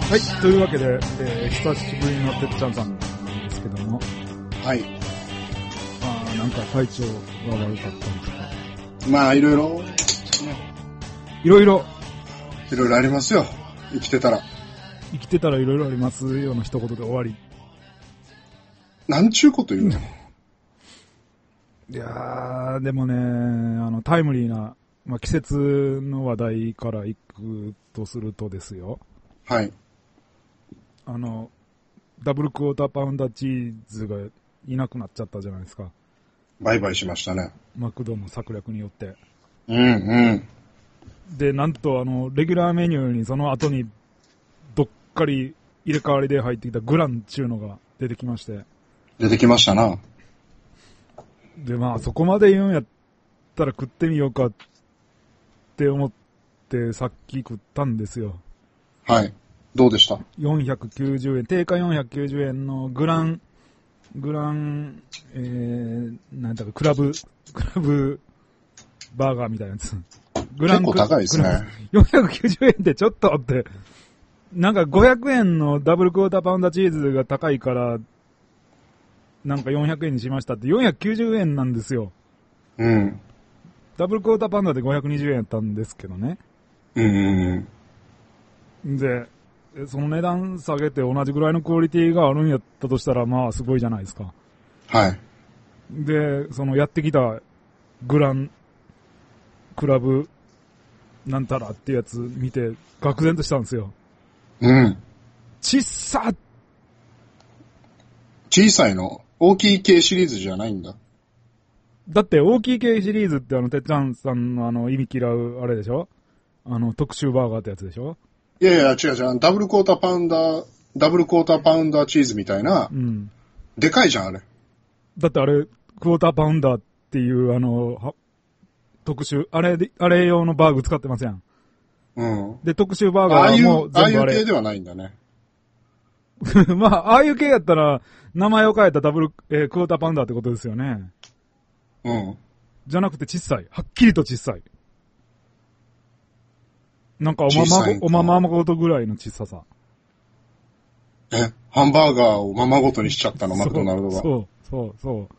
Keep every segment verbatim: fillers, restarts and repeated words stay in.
はい、というわけで、えー、久しぶりのてっちゃんさんなんですけども。 はい。 あー、なんか体調が悪かったりとか。 まあ、いろいろ、 いろいろ。 いろいろありますよ。生きてたら。 生きてたらいろいろありますよの一言で終わり。 なんちゅうこと言うの？ いやー、でもね、あの、タイムリーな、まあ、季節の話題からいくとするとですよ。 はい。 あの、ダブルクォーターパウンダーチーズがいなくなっちゃったじゃないですか。 バイバイしましたね。 マクドの策略によって。 うんうん。 で、なんとあの、レギュラーメニューにその後に、どっかり入れ替わりで入ってきたグランっていうのが出てきまして。 出てきましたな。 で、まあそこまで言うんやったら食ってみようかって思ってさっき食ったんですよ。 はい。どうでした？ よんひゃくきゅうじゅうえん、定価よんひゃくきゅうじゅうえんのグラン、グラン、えー、なんだか、クラブ、クラブバーガーみたいなやつ。グラン結構高いですね。 よんひゃくきゅうじゅうえんってちょっとって、なんかごひゃくえんのダブルクォーターパウンダーチーズが高いから、なんかよんひゃくえんにしましたってよんひゃくきゅうじゅうえんなんですよ。 うん。 ダブルクォーターパウンダーでごひゃくにじゅうえんやったんですけどね。 うんうんうん。で、その値段下げて同じぐらいのクオリティがあるんやったとしたら、まあすごいじゃないですか。 はい。 で、そのやってきたグランクラブなんたらってやつ見て、愕然としたんですよ。 うん。 ちっさ小さいの？大きい系シリーズじゃないんだ。 だって大きい系シリーズってあの、てっちゃんさんのあの、意味嫌うあれでしょ？あの、特集バーガーってやつでしょ？ いやいや、違う違う。ダブルクォーターパウンダー、ダブルクォーターパウンダーチーズみたいな。うん。でかいじゃん、あれ。 だってあれ、クォーターパウンダーっていうあの、特集、あれで、あれ用のバーグ使ってますやん。うん。で、特集バーガーも全部あれ。 ああいう、ああいう系ではないんだね。 まあ、ああいう系やったら、名前を変えたダブル、えー、クォーターパウンダーってことですよね。うん。じゃなくて小さい。はっきりと小さい。なんかおままご、おままごとぐらいの小ささ。 え、ハンバーガーをままごとにしちゃったの、マクドナルドが。 そう、そう、そう。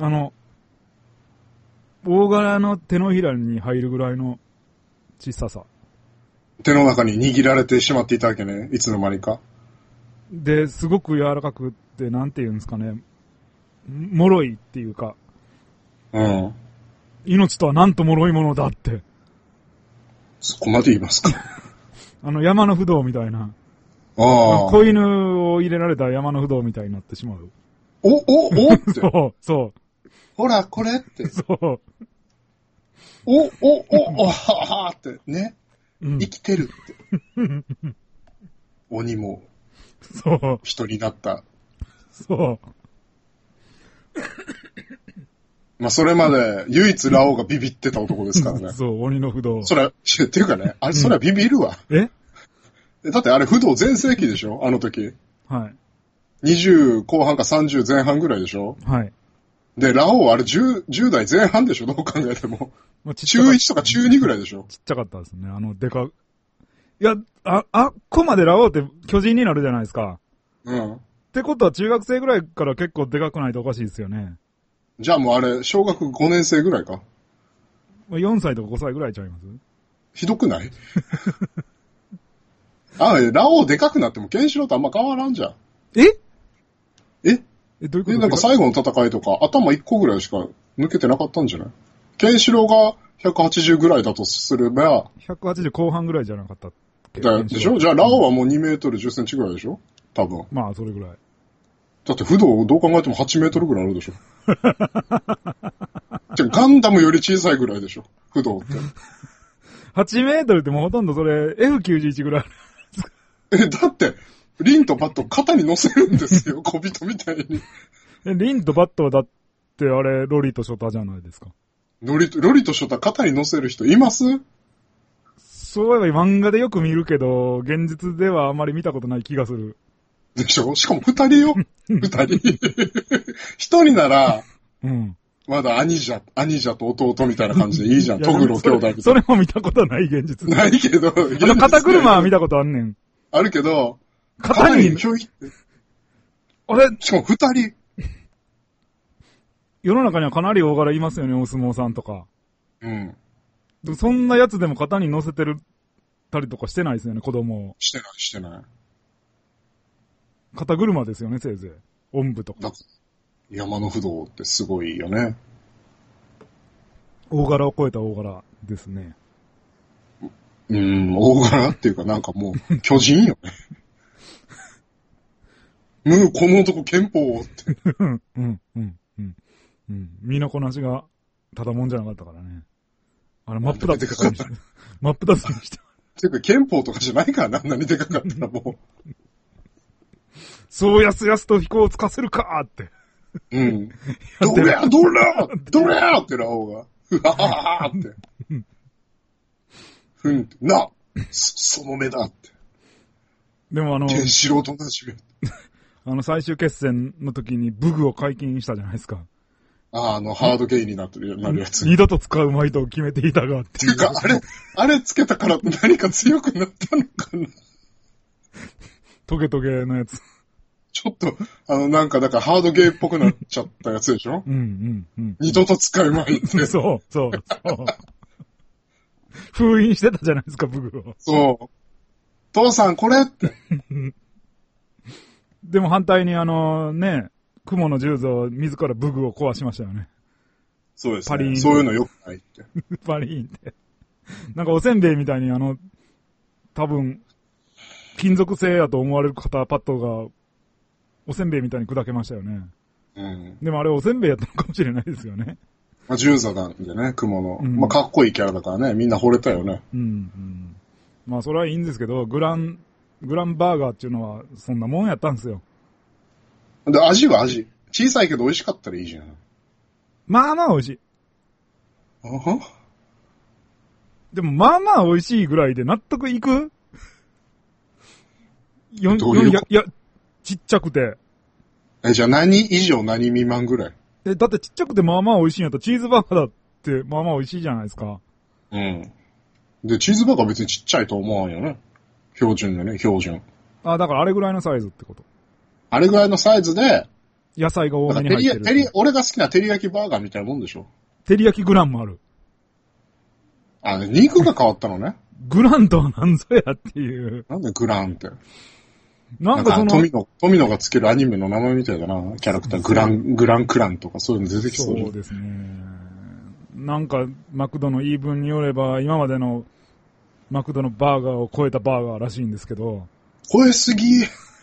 あの、大柄の手のひらに入るぐらいの小ささ。 手の中に握られてしまっていたわけね。いつの間にか。 で、すごく柔らかくって、なんて言うんですかね。脆いっていうか。うん。命とはなんと脆いものだって。 そこまで言いますか。 あの、山の不動みたいな。ああ。子犬を入れられた山の不動みたいになってしまう。 お、お、おって。 そう、そう。 ほら、これって。 そう。 お、お、お、お、ははって、ね。うん、生きてるって。鬼も。そう。人になった。そう。まあ、それまで、唯一ラオウがビビってた男ですからね。 そう、鬼の不動。 それ、っていうかね、あれ、それはビビるわ。 うん、えだってあれ、不動全盛期でしょあの時。はい。にじゅう後半かさんじゅう前半ぐらいでしょはい。で、ラオウあれじゅう、じゅう代前半でしょどう考えても。まあ、中いちとか中にぐらいでしょちっちゃかったですね。あの、でか、いや、あ、あっこまでラオウって巨人になるじゃないですか。うん。ってことは中学生ぐらいから結構でかくないとおかしいですよね。 じゃあもうあれ、小学ごねん生ぐらいか。 よんさいとかごさいぐらいちゃいます？ ひどくないあ、ラオウでかくなってもケンシロウとあんま変わらんじゃん。えええ、どういうこと？え、なんか最後の戦いとか頭いっこぐらいしか抜けてなかったんじゃない？ケンシロウがひゃくはちじゅうぐらいだとすれば。 ひゃくはちじゅう後半ぐらいじゃなかったっけ？ だでしょ？じゃあラオウはもうにメートルじゅっセンチぐらいでしょ多分。 まあ、それぐらい。 だって不動どう考えてもはちメートルぐらいあるでしょ。じゃガンダムより小さいぐらいでしょ不動って。 はちメートルってもうほとんどそれ エフきゅうじゅういち ぐらいある。え、だって、リンとバット肩に乗せるんですよ、小人みたいに。 え、リンとバットはだってあれ、ロリとショタじゃないですか。 ロリと、ロリとショタ肩に乗せる人います？ そういえば漫画でよく見るけど、現実ではあまり見たことない気がする。 でしょ？しかも二人よ。二人。一人なら、うん。まだ兄者、兄者と弟みたいな感じでいいじゃん。トグロ兄弟みたいな。 それも見たことない現実。 ないけど。 あの、肩車は見たことあんねん。 あるけど、 肩に、 ひょいって。 あれしかも二人。 世の中にはかなり大柄いますよね、お相撲さんとか。 うん。 そんなやつでも肩に乗せてるたりとかしてないですよね、子供を。 してない、してない。 肩車ですよね、せいぜい。おんぶとか。 山の不動ってすごいよね。 大柄を超えた大柄ですね。 うーん、大柄っていうかなんかもう、巨人よね。むう、この男憲法って。 うん、うん、うん、うん。うん。身のこなしが、ただもんじゃなかったからね。あれ、真っ二つにして。真っ二つにして。 ていうか、憲法とかじゃないからな、あんなにでかかったらもう。 そうやすやすと飛行をつかせるかーって。 うん。どれや、どれや、どれやってラオウが。ふはははって。ふんって、な、そ、その目だって。 でもあの、 ケンシロウと同じ目。 あの最終決戦の時にブグを解禁したじゃないですか。 ああ、あの、ハードゲイになってる、なるやつ。 二度と使うまいと決めていたがっていう。 てか、あれ、あれつけたから何か強くなったのかな。 トゲトゲのやつ。 ちょっと、あの、なんか、だからハードゲイっぽくなっちゃったやつでしょ。 うんうんうん。 二度と使うまいって。 そう、そう、そう。封印してたじゃないですか、ブグを。 そう。父さん、これって。 でも反対にあの、ね、雲の十像自らブグを壊しましたよね。 そうですね。パリーン。そういうの良くないって。 パリーンって。なんかおせんべいみたいにあの、多分、金属製やと思われる肩パッドが、おせんべいみたいに砕けましたよね。うん。でもあれおせんべいやったのかもしれないですよね。 まあ、十座なんでね、雲の。うん、まあ、かっこいいキャラだからね、みんな惚れたよね。 うん、うん。まあ、それはいいんですけど、グラン、グランバーガーっていうのは、そんなもんやったんですよ。 で、味は味。小さいけど美味しかったらいいじゃん。 まあまあ美味しい。 あはでも、まあまあ美味しいぐらいで納得いくよん、 どういういや、いや、ちっちゃくて。 え、じゃあ何以上何未満ぐらい？ え、だってちっちゃくてまあまあ美味しいんやったらチーズバーガーだってまあまあ美味しいじゃないですか。 うん。で、チーズバーガー別にちっちゃいと思わんよね。標準でね、標準。 あ、だからあれぐらいのサイズってこと。 あれぐらいのサイズで、 野菜が多めに入ってる。 テリ、俺が好きな照り焼きバーガーみたいなもんでしょ。 照り焼きグランもある。 あ、肉が変わったのね。 グランとは何ぞやっていう。 なんでグランって。 なんかその、 富野、富野がつけるアニメの名前みたいだな。キャラクター、グラン、グランクランとかそういうの出てきそう。 そうですね。なんか、マクドの言い分によれば、今までのマクドのバーガーを超えたバーガーらしいんですけど。 超えすぎ。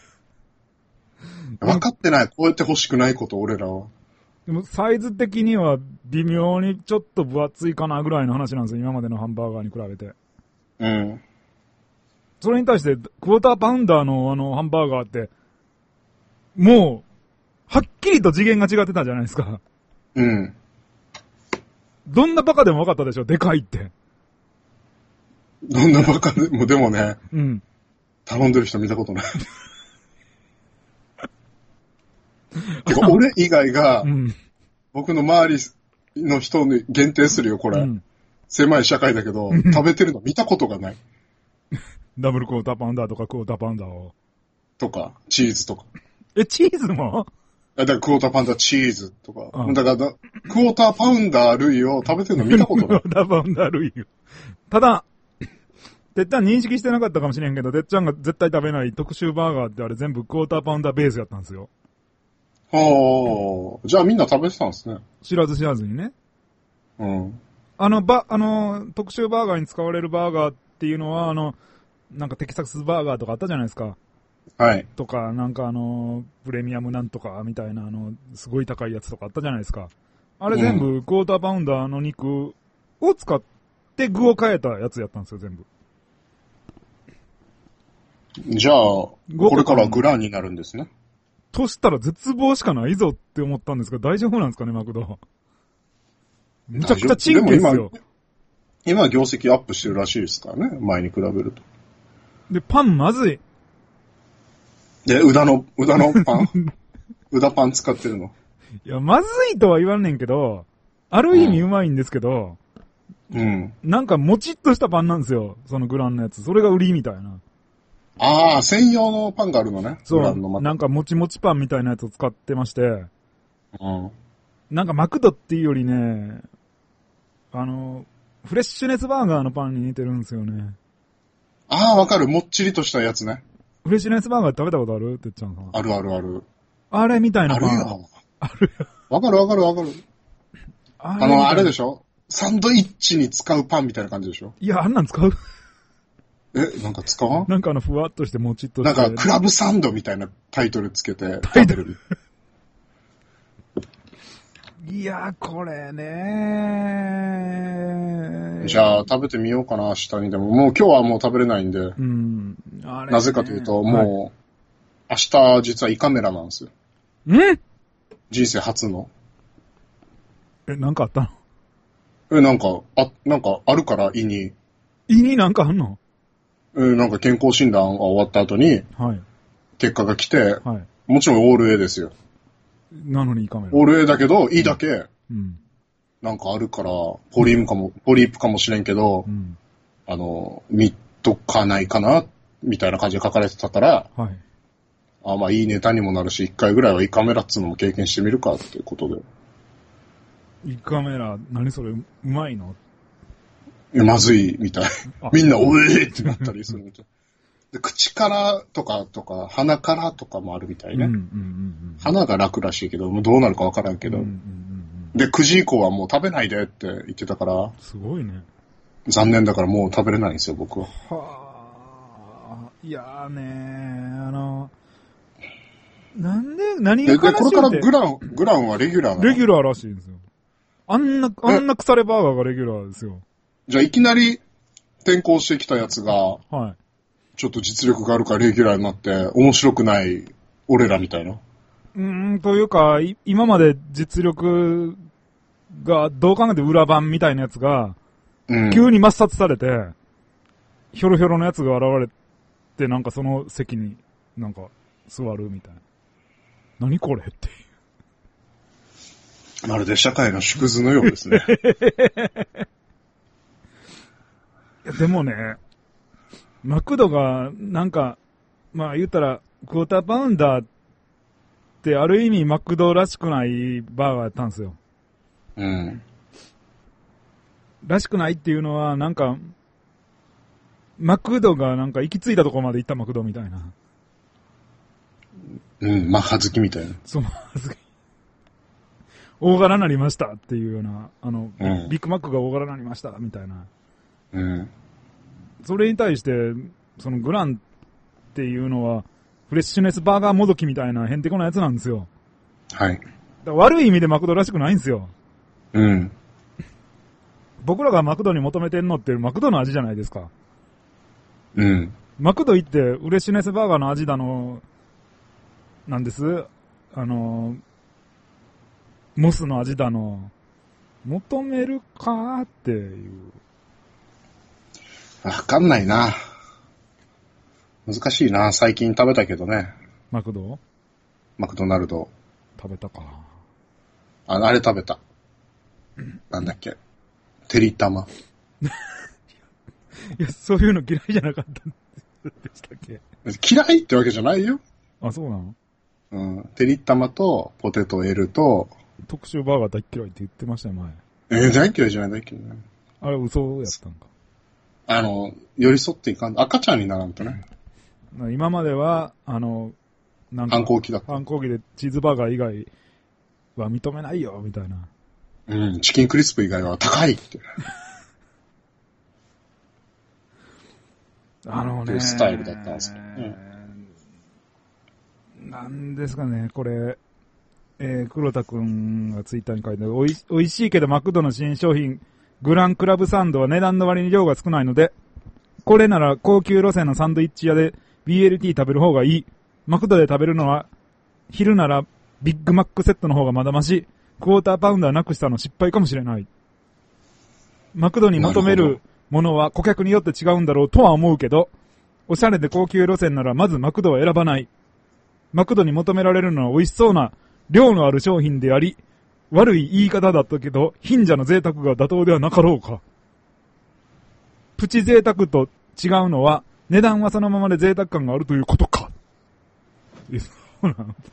分かってない。超えてほしくないこと、俺らは。 でも、サイズ的には微妙にちょっと分厚いかなぐらいの話なんですよ。今までのハンバーガーに比べて。 うん。 それに対して、クォーターパウンダーのあの、ハンバーガーって、もう、はっきりと次元が違ってたじゃないですか。 うん。 どんなバカでも分かったでしょ、でかいって。 どんなバカでも、でもね、 うん。 頼んでる人見たことない。てか、俺以外が、うん、僕の周りの人に限定するよ、これ。うん、狭い社会だけど、食べてるの見たことがない。 ダブルクォーターパウンダーとかクォーターパウンダーを。 とか、チーズとか。 え、チーズもだからクォーターパウンダーチーズとか。うん、だから、クォーターパウンダー類を食べてるの見たことない。 クォーターパウンダー類を。ただ、てっちゃん認識してなかったかもしれんけど、てっちゃんが絶対食べない特集バーガーってあれ全部クォーターパウンダーベースやったんですよ。 はあ、じゃあみんな食べてたんですね。 知らず知らずにね。 うん。 あの、ば、あの、特集バーガーに使われるバーガーっていうのは、あの、なんかテキサスバーガーとかあったじゃないですか。 はい。 とか、なんかあの、プレミアムなんとかみたいな、あの、すごい高いやつとかあったじゃないですか。あれ全部、クォーターパウンダーの肉を使って具を変えたやつやったんですよ、全部。 じゃあ、これからグランになるんですね。 としたら絶望しかないぞって思ったんですが、大丈夫なんですかね、マクド。むちゃくちゃチンケですよ。 今は業績アップしてるらしいですからね、前に比べると。 で、パンまずい。 で、うだの、うだのパンうだパン使ってるの。 いや、まずいとは言わんねんけど、ある意味うまいんですけど、 うん。 なんかもちっとしたパンなんですよ、そのグランのやつ。それが売りみたいな。 ああ、専用のパンがあるのね。 そう。のなんかもちもちパンみたいなやつを使ってまして。 うん。 なんかマクドっていうよりね、あの、フレッシュネスバーガーのパンに似てるんですよね。 ああ、わかる。もっちりとしたやつね。 フレッシュネスバーガー食べたことあるって言っちゃうのかな。 あるあるある。 あれみたいなパン。 あるよ。 あるよ。 わかるわかるわかる。あ, あの、あれでしょサンドイッチに使うパンみたいな感じでしょいや、あんなん使うえ、なんか使わんなんかあの、ふわっとしてもちっとして。 なんか、クラブサンドみたいなタイトルつけて食べる。 いやー、これねー。じゃあ、食べてみようかな、明日にでも。もう今日はもう食べれないんで。うん。あれなぜかというと、もう、はい、明日実は胃カメラなんですよ。 ん人生初の。 え、なんかあったのえ、なんか、あ、なんかあるから胃に。 胃になんかあんのえ、なんか健康診断が終わった後に、はい。結果が来て、はい。もちろんオール A ですよ。 なのに胃カメラ。 オール A だけど、胃だけ、うん。なんかあるから、ポリームかも、ポリープかもしれんけど、うん。あの、見とかないかなみたいな感じで書かれてたから、はい。あ、まあいいネタにもなるし、一回ぐらいは胃カメラっつうのも経験してみるかっていうことで。 胃カメラ、何それ、うまいのまずいみたい。みんな、おえーってなったりするみたい。で、口からとか、とか、鼻からとかもあるみたいね。うんうんうんうん、鼻が楽らしいけど、もうどうなるかわからんけど、うんうんうんうん。で、くじ以降はもう食べないでって言ってたから。 すごいね。 残念だからもう食べれないんですよ、僕は。 はぁ、いやーねー、あの、なんで、何が悲しいって。 で、これからグラン、グランはレギュラーなの？ レギュラーらしいんですよ。あんな、あんな腐れバーガーがレギュラーですよ。 じゃあいきなり転校してきたやつが、はい。ちょっと実力があるからレギュラーになって、面白くない俺らみたいな。 うーん、というか、今まで実力が、どう考えて裏番みたいなやつが、うん、急に抹殺されて、ひょろひょろのやつが現れて、なんかその席になんか座るみたいな。何これっていう。 まるで社会の縮図のようですね。 いやでもね、マクドがなんか、まあ言ったら、クォーターパウンダーってある意味マクドらしくないバーガーやったんですよ。うん。らしくないっていうのは、なんか、マクドがなんか行き着いたところまで行ったマクドみたいな。 うん、マッハ好きみたいな。 そう、マッハ好き。大柄になりましたっていうような、あの、うん、ビッグマックが大柄になりましたみたいな。うん。それに対して、そのグランっていうのは、フレッシュネスバーガーもどきみたいなヘンテコなやつなんですよ。はい。だから悪い意味でマクドらしくないんですよ。うん。僕らがマクドに求めてんのってマクドの味じゃないですか。うん。マクド行ってフレッシュネスバーガーの味だの、なんです。あの、モスの味だの、求めるかっていう。 わかんないな。難しいな。最近食べたけどね。 マクド？ マクドナルド。 食べたか。 あ、あれ食べた。なんだっけ。てりたま。 いや、そういうの嫌いじゃなかったんでしたっけ？ 嫌いってわけじゃないよ。 あ、そうなの？ うん。てりたまとポテト L と、 特集バーガー大嫌いって言ってましたよ、前。 えー、大嫌いじゃない、大嫌いじゃない。 あれ、嘘やったんか。 あの、寄り添っていかん、赤ちゃんにならんとね。 今までは、あの、 なんか、反抗期だった。 反抗期でチーズバーガー以外は認めないよ、みたいな。 うん、チキンクリスプ以外は高いって。 あのね。 スタイルだったんですけど、ね。 なんですかね、これ、えー、黒田くんがツイッターに書いておい、おいしいけどマクドの新商品、グランクラブサンドは値段の割に量が少ないので、これなら高級路線のサンドイッチ屋で ビーエルティー 食べる方がいい。マクドで食べるのは、昼ならビッグマックセットの方がまだまし、クォーターパウンダーなくしたの失敗かもしれない。マクドに求めるものは顧客によって違うんだろうとは思うけど、おしゃれで高級路線ならまずマクドは選ばない。マクドに求められるのは美味しそうな量のある商品であり、悪い言い方だったけど、貧者の贅沢が妥当ではなかろうか。プチ贅沢と違うのは、 値段はそのままで贅沢感があるということか。そうなの。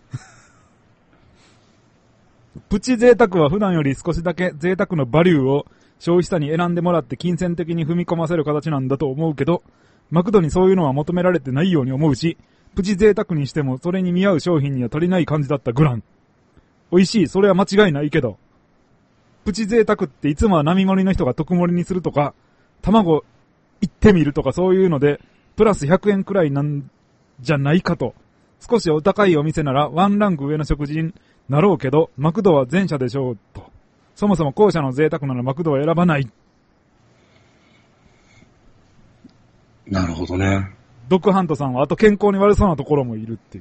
プチ贅沢は普段より少しだけ贅沢のバリューを消費者に選んでもらって金銭的に踏み込ませる形なんだと思うけど、マクドにそういうのは求められてないように思うし、プチ贅沢にしてもそれに見合う商品には足りない感じだったグラン。美味しい、それは間違いないけど。プチ贅沢っていつもは並盛りの人が特盛りにするとか、卵行ってみるとかそういうので、プラスひゃくえんくらいなんじゃないかと。少しお高いお店ならワンランク上の食事になろうけど、マクドは前者でしょうと。そもそも後者の贅沢ならマクドは選ばない。 なるほどね。 ドッグハントさんはあと健康に悪そうなところもいるっていう。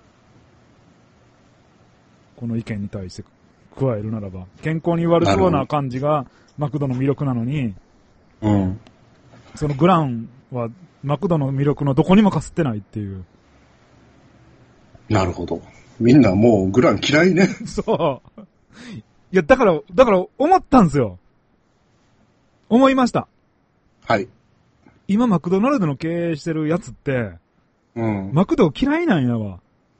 この意見に対して加えるならば、健康に悪そうな感じがマクドの魅力なのに、 うん。 そのグランはマクドの魅力のどこにもかすってないっていう。 なるほど。みんなもうグラン嫌いね。 そう。いや、だから、だから思ったんですよ。思いました。 はい。 今マクドナルドの経営してるやつって、 うん。 マクド嫌いなんやわ。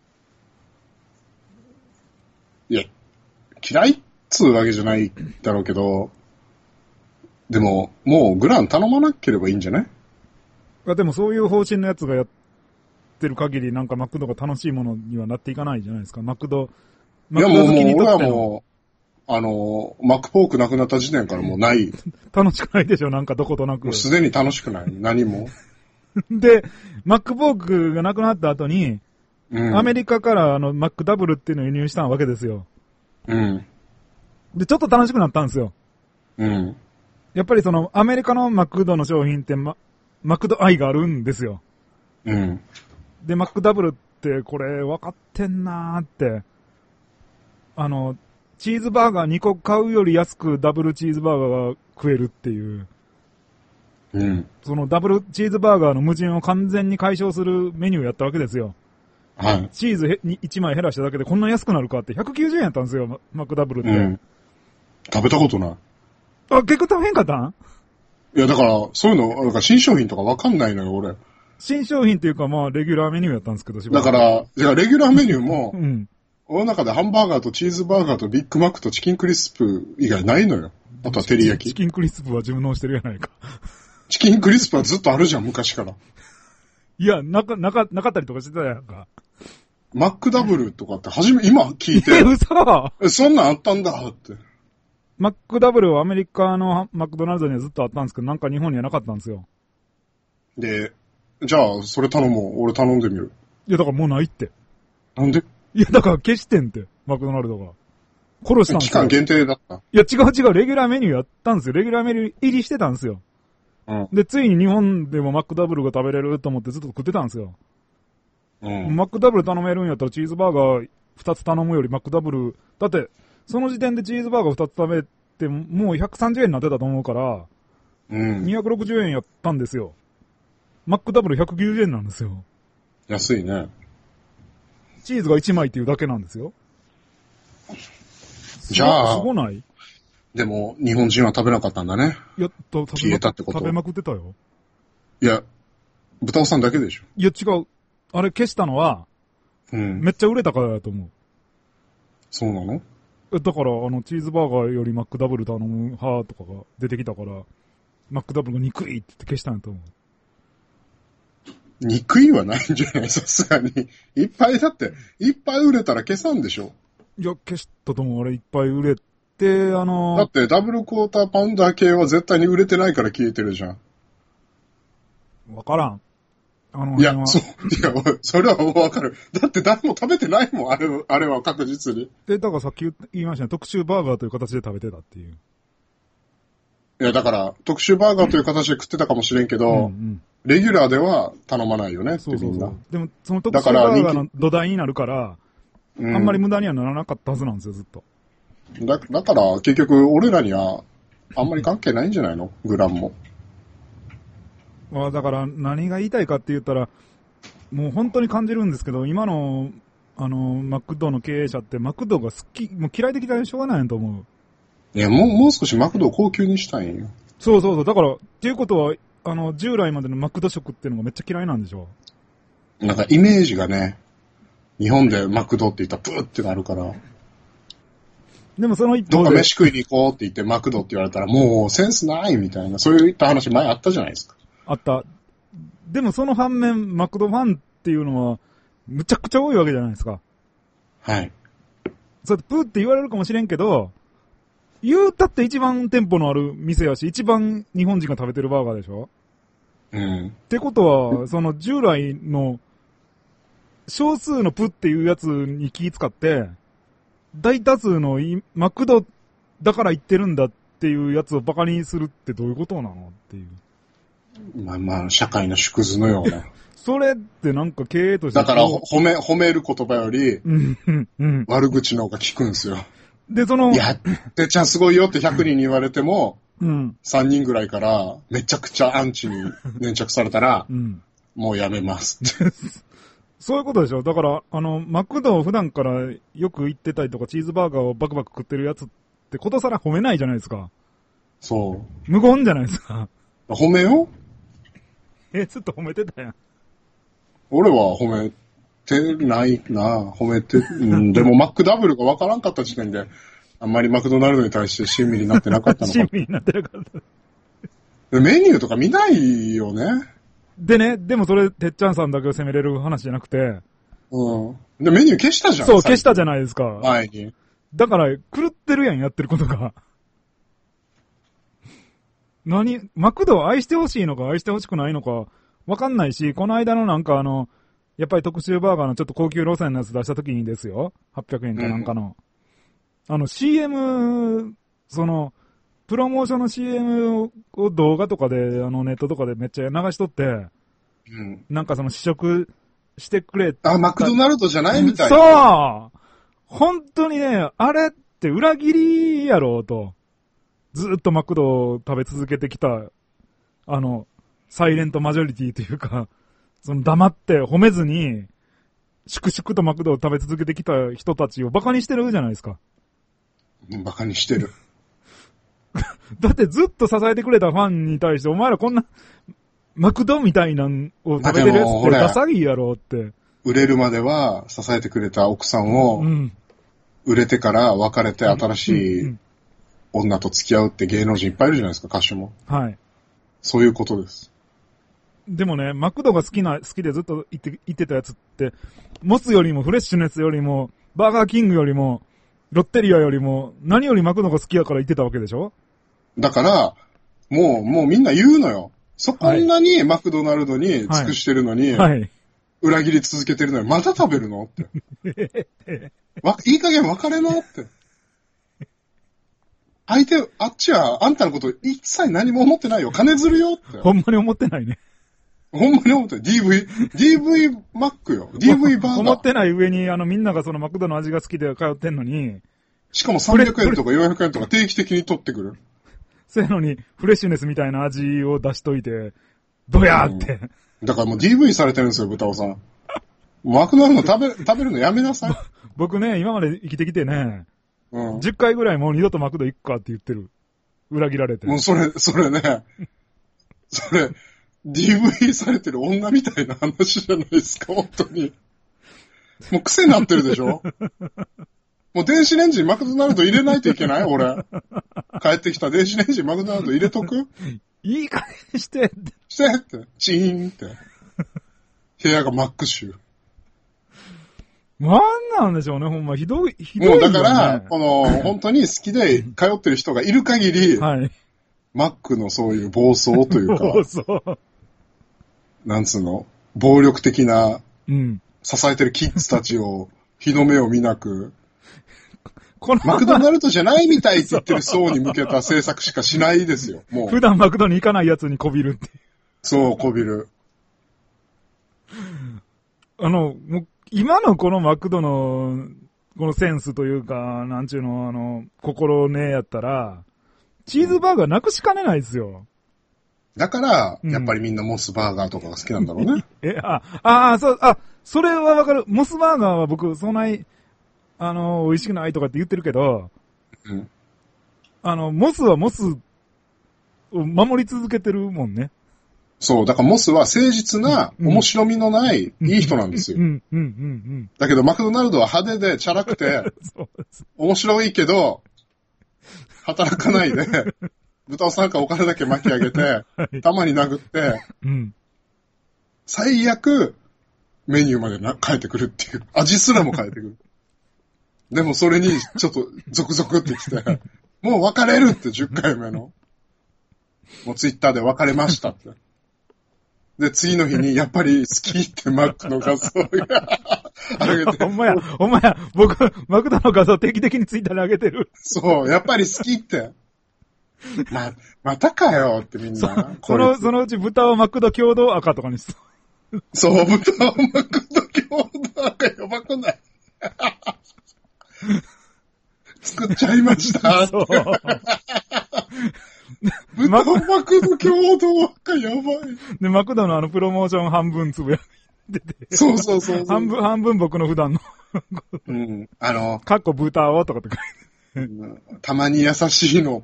いや、嫌いっつうわけじゃないだろうけど、でも、もうグラン頼まなければいいんじゃない？いや、でもそういう方針のやつがやってる限り、なんかマクドが楽しいものにはなっていかないじゃないですか。マクド、マクド好きにとっての。いや、もう、もう俺はもう、あの、マックポークなくなった時点からもうない。 楽しくないでしょ、なんかどことなく。 すでに楽しくない。何も。 で、マックポークがなくなった後に、うん、アメリカからあの、マックダブルっていうのを輸入したわけですよ。 うん。 で、ちょっと楽しくなったんですよ。 うん。 やっぱりその、アメリカのマクドの商品って、ま、マクド愛があるんですよ。 うん。 で、マックダブルってこれ分かってんなーって。あの、チーズバーガーにこ買うより安くダブルチーズバーガーが食えるっていう。 うん。 そのダブルチーズバーガーの矛盾を完全に解消するメニューやったわけですよ。 はい。 チーズにいちまい減らしただけでこんな安くなるかってひゃくきゅうじゅうえんやったんですよ、マックダブルって。うん。 食べたことない。 あ、結構食べへんかったん？ いや、だから、そういうの、なんか新商品とかわかんないのよ、俺。 新商品っていうか、まあ、レギュラーメニューやったんですけど、 だから、じゃあレギュラーメニューも、 うん。 俺の中でハンバーガーとチーズバーガーとビッグマックとチキンクリスプ以外ないのよ。あとは照り焼き。 チキンクリスプは自分のしてるやないか。 チキンクリスプはずっとあるじゃん、昔から。 いや、なか、なか、なかったりとかしてたやんか。 マックダブルとかって初め、今聞いて。 え、嘘？ え、そんなんあったんだって。 マックダブルはアメリカのマクドナルドにはずっとあったんですけど、なんか日本にはなかったんですよ。 で、じゃあ、それ頼もう。俺頼んでみる。 いや、だからもうないって。 なんで？ いや、だから消してんって、マクドナルドが。殺したんですよ。 期間限定だった？ いや、違う違う、レギュラーメニューやったんですよ。レギュラーメニュー入りしてたんですよ。 うん。 で、ついに日本でもマックダブルが食べれると思ってずっと食ってたんですよ。 うん。 マックダブル頼めるんやったらチーズバーガーふたつ頼むよりマックダブル、だって、その時点でチーズバーガーふたつ食べてもうひゃくさんじゅうえんになってたと思うから、 うん。 にひゃくろくじゅうえんやったんですよ。マックダブルひゃくきゅうじゅうえんなんですよ。 安いね。 チーズがいちまいっていうだけなんですよ。 じゃあ、 すごない？ でも、日本人は食べなかったんだね。 いや、と食べ消えたってこと？ 食べまくってたよ。 いや、豚尾さんだけでしょ。 いや、違う。あれ消したのは、 うん。 めっちゃ売れたからだと思う。 そうなの？ だから、あの、チーズバーガーよりマックダブル頼む派とかが出てきたから、マックダブルが憎いって言って消したんやと思う。 憎いはないんじゃない？さすがに。いっぱいだって、いっぱい売れたら消さんでしょ？ いや、消したと思う。あれいっぱい売れて、あのー、 だってダブルクォーターパウンダー系は絶対に売れてないから消えてるじゃん。 わからん。あのいや、そう、いや、それはわかる。だって誰も食べてないもん、あれ、あれは確実に。 で、だからさっき言いましたね、特集バーガーという形で食べてたっていう。 いや、だから、特集バーガーという形で食ってたかもしれんけど、うんうん、レギュラーでは頼まないよねってみんな。そうそうそう。 でも、その特集バーガーの土台になるから、うん、あんまり無駄にはならなかったはずなんですよ、ずっと。 だ、だから、結局、俺らには、あんまり関係ないんじゃないの？グランも。 あ、だから何が言いたいかって言ったら、もう本当に感じるんですけど、今の、あの、マクドの経営者ってマクドが好き、もう嫌いで嫌いでしょうがないと思う。 いや、もう、もう少しマクドを高級にしたいんよ。 そうそうそう。だから、っていうことは、 あの、従来までのマクド食っていうのがめっちゃ嫌いなんでしょ？ なんかイメージがね、日本でマクドって言ったらプーってなるから。 でもその一方で。どっか飯食いに行こうって言ってマクドって言われたらもうセンスないみたいな、そういった話前あったじゃないですか。 あった。でもその反面、マクドファンっていうのは、むちゃくちゃ多いわけじゃないですか。 はい。 そうやってプーって言われるかもしれんけど、言うたって一番店舗のある店やし、一番日本人が食べてるバーガーでしょ？ うん。 ってことは、その従来の少数のプっていうやつに気使って、大多数のマクドだから言ってるんだっていうやつをバカにするってどういうことなのっていう。 まあまあ、社会の縮図のような。 それってなんか経営として。 だから褒め、褒める言葉より、悪口の方が効くんですよ。 で、その、 いや、てっちゃんすごいよってひゃくにんに言われても、うん、さんにんぐらいからめちゃくちゃアンチに粘着されたら、うん、もうやめますって。 そういうことでしょ？だから、あの、マクドを普段からよく行ってたりとか、チーズバーガーをバクバク食ってるやつってことさら褒めないじゃないですか。 そう。 無言じゃないですか。 褒めよ？ え、ずっと褒めてたやん。 俺は褒めてないな、褒めて、うん、でもマックダブルがわからんかった時点で、あんまりマクドナルドに対して親身になってなかったのか。 親身になってなかった。 メニューとか見ないよね。 でね、でもそれ、てっちゃんさんだけを責めれる話じゃなくて。 うん。で、メニュー消したじゃん。 そう、消したじゃないですか。 前に。 だから、狂ってるやん、やってることが。何、マクドを愛してほしいのか愛してほしくないのか、わかんないし、この間のなんかあの、やっぱり特集バーガーのちょっと高級路線のやつ出した時にですよ。はっぴゃくえんかなんかの。うん、あの シーエム、その、プロモーションの シーエム を動画とかで、あのネットとかでめっちゃ流しとって、うん、なんかその試食してくれ。 あ、マクドナルドじゃないみたいな。そう本当にね、あれって裏切りやろうと。ずーっとマクドを食べ続けてきた、あの、サイレントマジョリティというか、その黙って褒めずに、粛々とマクドを食べ続けてきた人たちをバカにしてるじゃないですか。 バカにしてる。 だってずっと支えてくれたファンに対して、お前らこんな、マクドみたいなのを食べてるやつってダサいやろって。 売れるまでは支えてくれた奥さんを、うん、売れてから別れて新しい女と付き合うって芸能人いっぱいいるじゃないですか、歌手も。 はい。 そういうことです。 でもね、マクドが好きな、好きでずっと言って、言ってたやつって、モスよりもフレッシュネスよりも、バーガーキングよりも、ロッテリアよりも、何よりマクドが好きやから言ってたわけでしょ？ だから、もう、もうみんな言うのよ。そこんなにマクドナルドに尽くしてるのに、はいはい、裏切り続けてるのに、まだ食べるのって。わ、いい加減別れなって。相手、あっちはあんたのこと一切何も思ってないよ。金づるよって。 ほんまに思ってないね。 ほんまに思ってない。ディーブイ、ディーブイ マックよ。ディーブイ バーガー。 思ってない上に、あのみんながそのマクドの味が好きで通ってんのに。 しかもさんびゃくえんとかよんひゃくえんとか定期的に取ってくる。 そういうのに、フレッシュネスみたいな味を出しといて、どやーって、 うん。だからもう ディーブイ されてるんですよ、豚尾さん。マクドナルド食べ、食べるのやめなさい。 僕ね、今まで生きてきてね、 うん、 じゅっかいぐらいもう二度とマクド行くかって言ってる。裏切られて。 もうそれ、それね、それ、ディーブイ されてる女みたいな話じゃないですか、本当に。もう癖になってるでしょ？もう電子レンジにマクドナルド入れないといけない？俺。帰ってきた電子レンジにマクドナルド入れとく？ いい加減してって。 してって。チーンって。部屋がマックシュ。 なんなんでしょうね、ほんま。ひどい、ひどい、ね。 もうだから、この、本当に好きで通ってる人がいる限り、 はい。 マックのそういう暴走というか、 暴走。 なんつうの、暴力的な、 うん。 支えてるキッズたちを、日の目を見なく、このマクドナルドじゃないみたいって言ってる層に向けた政策しかしないですよ、もう。 普段マクドに行かないやつにこびるって。 そう、こびる。 あの、もう、今のこのマクドの、このセンスというか、なんちゅうの、あの、心ねやったら、チーズバーガーなくしかねないですよ。 だから、うん、やっぱりみんなモスバーガーとかが好きなんだろうね。 え、あ、あ、そう、あ、それはわかる。モスバーガーは僕、そんなに、あの、美味しくないとかって言ってるけど、 うん。 あの、モスはモスを守り続けてるもんね。 そう、だからモスは誠実な、面白みのない、いい人なんですよ。だけどマクドナルドは派手で、チャラくて、面白いけど、働かないで、豚尾さんからお金だけ巻き上げて、たまに殴って、最悪、メニューまでな変えてくるっていう。味すらも変えてくる。でもそれに、ちょっと、ゾクゾクってきて、もう別れるってじゅっかいめの。もうツイッターで別れましたって。で、次の日に、やっぱり好きってマックの画像が上げて。 ほんまや、ほんまや、僕、マクドの画像定期的にツイッターに上げてる。 そう、やっぱり好きって。ま、またかよってみんな。 その、そのうち豚はマクド共同赤とかにしそう。 そう、豚はマクド共同赤やばくない。作っちゃいましたって。豚はマクド共同赤やばい。 で、マクドのあのプロモーション半分つぶや出て。 そうそうそうそう。 半分、半分僕の普段の。 うん。あの、 かっこ豚をとかって書いて、 うん。たまに優しいのって。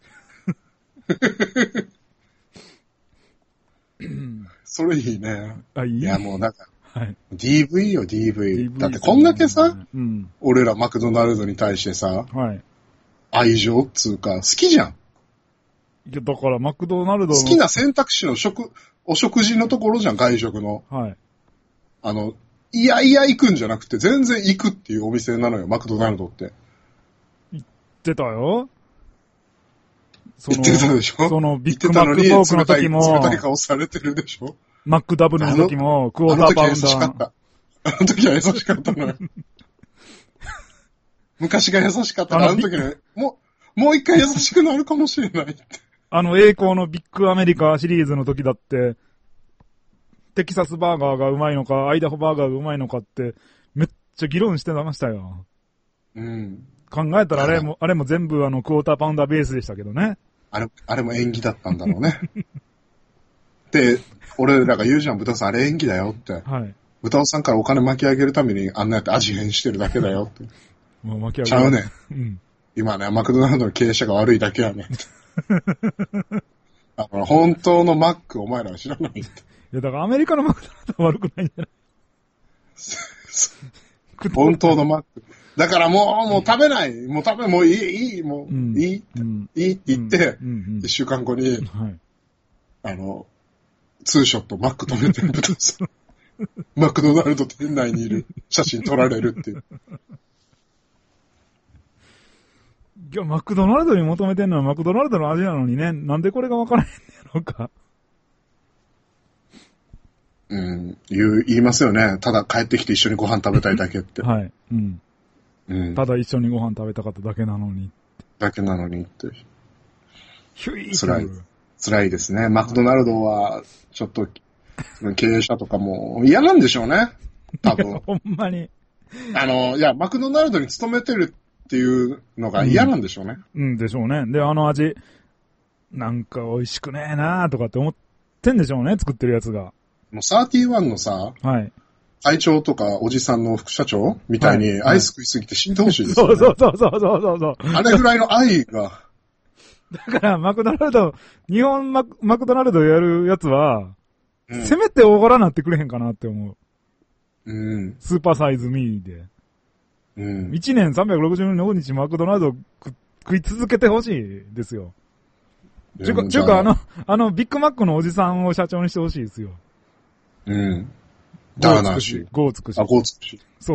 それいいね。 あ、いい？ いや、もうなんか、 はい、 ディーブイ よ、ディーブイ。ディーブイ だってこんだけさ、うん、俺らマクドナルドに対してさ、はい、愛情っつうか、好きじゃん。 いや、だからマクドナルドの。 好きな選択肢の食、お食事のところじゃん、外食の。 はい。 あの、いやいや行くんじゃなくて、全然行くっていうお店なのよ、マクドナルドって。 行ってたよ。 その言ってたでしょ。 そのビッグマックポークの時も。 冷たい顔されてるでしょ。 マックダブルの時も、クォーターパウンダー。あの時は優しかった。 あの時は優しかったのよ。昔が優しかったから、あの時ね、もう、もう一回優しくなるかもしれないって。 あの栄光のビッグアメリカシリーズの時だって、テキサスバーガーがうまいのか、アイダホバーガーがうまいのかって、めっちゃ議論してましたよ。 うん。 考えたらあれも、あれも全部あの、クォーターパウンダーベースでしたけどね。 あれ、あれも演技だったんだろうね。で、俺らが言うじゃん、豚尾さん、あれ演技だよって。はい。豚尾さんからお金巻き上げるためにあんなやって味変してるだけだよって。 もう巻き上げちゃうね。うん。今ね、マクドナルドの経営者が悪いだけやね。だから本当のマックお前らは知らないって。いや、だからアメリカのマクドナルドは悪くないんじゃない本当のマック。だからもう、もう食べない。もう食べ、もういい、いい、もう、うん、いい、うん、いいって言って、うんうんうん、一週間後に、はい、あの、ツーショットマック止めてる豚尾さん。マクドナルド店内にいる写真撮られるっていう。 いや、マクドナルドに求めてんのはマクドナルドの味なのにね、なんでこれがわからへんねやろうか。 うん、言う、言いますよね。ただ帰ってきて一緒にご飯食べたいだけって。 はい。うん。うん。ただ一緒にご飯食べたかっただけなのに。 だけなのにって。 ひゅいー辛い。辛いですね。マクドナルドは、ちょっと、経営者とかも嫌なんでしょうね。多分。 ほんまに。 あの、いや、マクドナルドに勤めてるっていうのが嫌なんでしょうね。 うん、うん、でしょうね。で、あの味、なんか美味しくねえなーとかって思ってんでしょうね、作ってるやつが。 もうサーティワンのさ、はい。会長とかおじさんの副社長みたいにアイス食いすぎて死んでほしいですよね。 そうそうそうそうそうそう。 あれぐらいの愛が。 だから、マクドナルド、日本マクマクドナルドやるやつは、うん、せめて大柄なってくれへんかなって思う。うん。スーパーサイズミーで。うん。いちねんさんびゃくろくじゅうごにちマクドナルド食い続けてほしいですよ。ちゅうか、ちゅうかあの、あの、ビッグマックのおじさんを社長にしてほしいですよ。 うん。ダーナー氏。 ゴーつくし。 あ、ゴーつくし。 そう。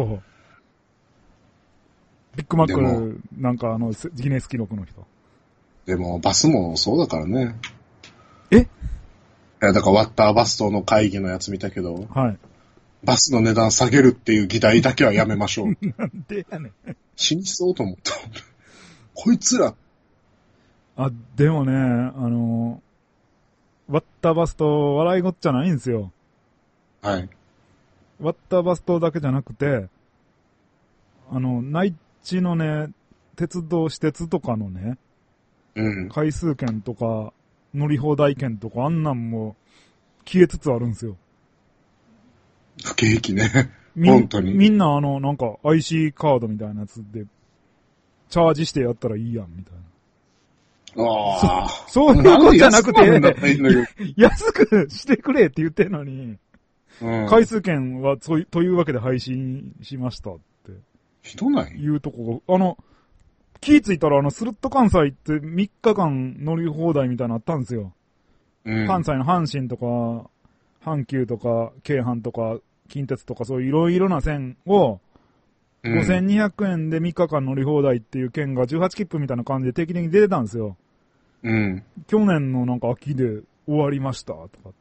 ビッグマック、なんかあの、ギネス記録の人。 でも、バスもそうだからね。 え？ いや、だからワッターバストの会議のやつ見たけど。はい。バスの値段下げるっていう議題だけはやめましょう。 なんでやねん。 死にそうと思った。こいつら。 あ、でもね、あの、ワッターバスト笑いごっちゃないんですよ。 はい。 ワッターバストだけじゃなくて、あの、内地のね、鉄道、私鉄とかのね、うん。回数券とか、乗り放題券とか、あんなんも消えつつあるんですよ。 不景気ね。本当に。 みんなあの、なんか アイシー カードみたいなやつで、チャージしてやったらいいやん、みたいな。 ああ。 そういうことじゃなくて、安くしてくれって言ってんのに、うん、回数券はそういう、というわけで配信しましたって。 ひどないいうとこが、あの、気ぃついたらあの、スルット関西ってみっかかん乗り放題みたいなのあったんですよ。うん、関西の阪神とか、阪急とか、京阪とか、近鉄とかそういういろいろな線を、ごせんにひゃくえんでみっかかん乗り放題っていう券がじゅうはち切符みたいな感じで定期的に出てたんですよ。 うん。 去年のなんか秋で終わりましたとかって。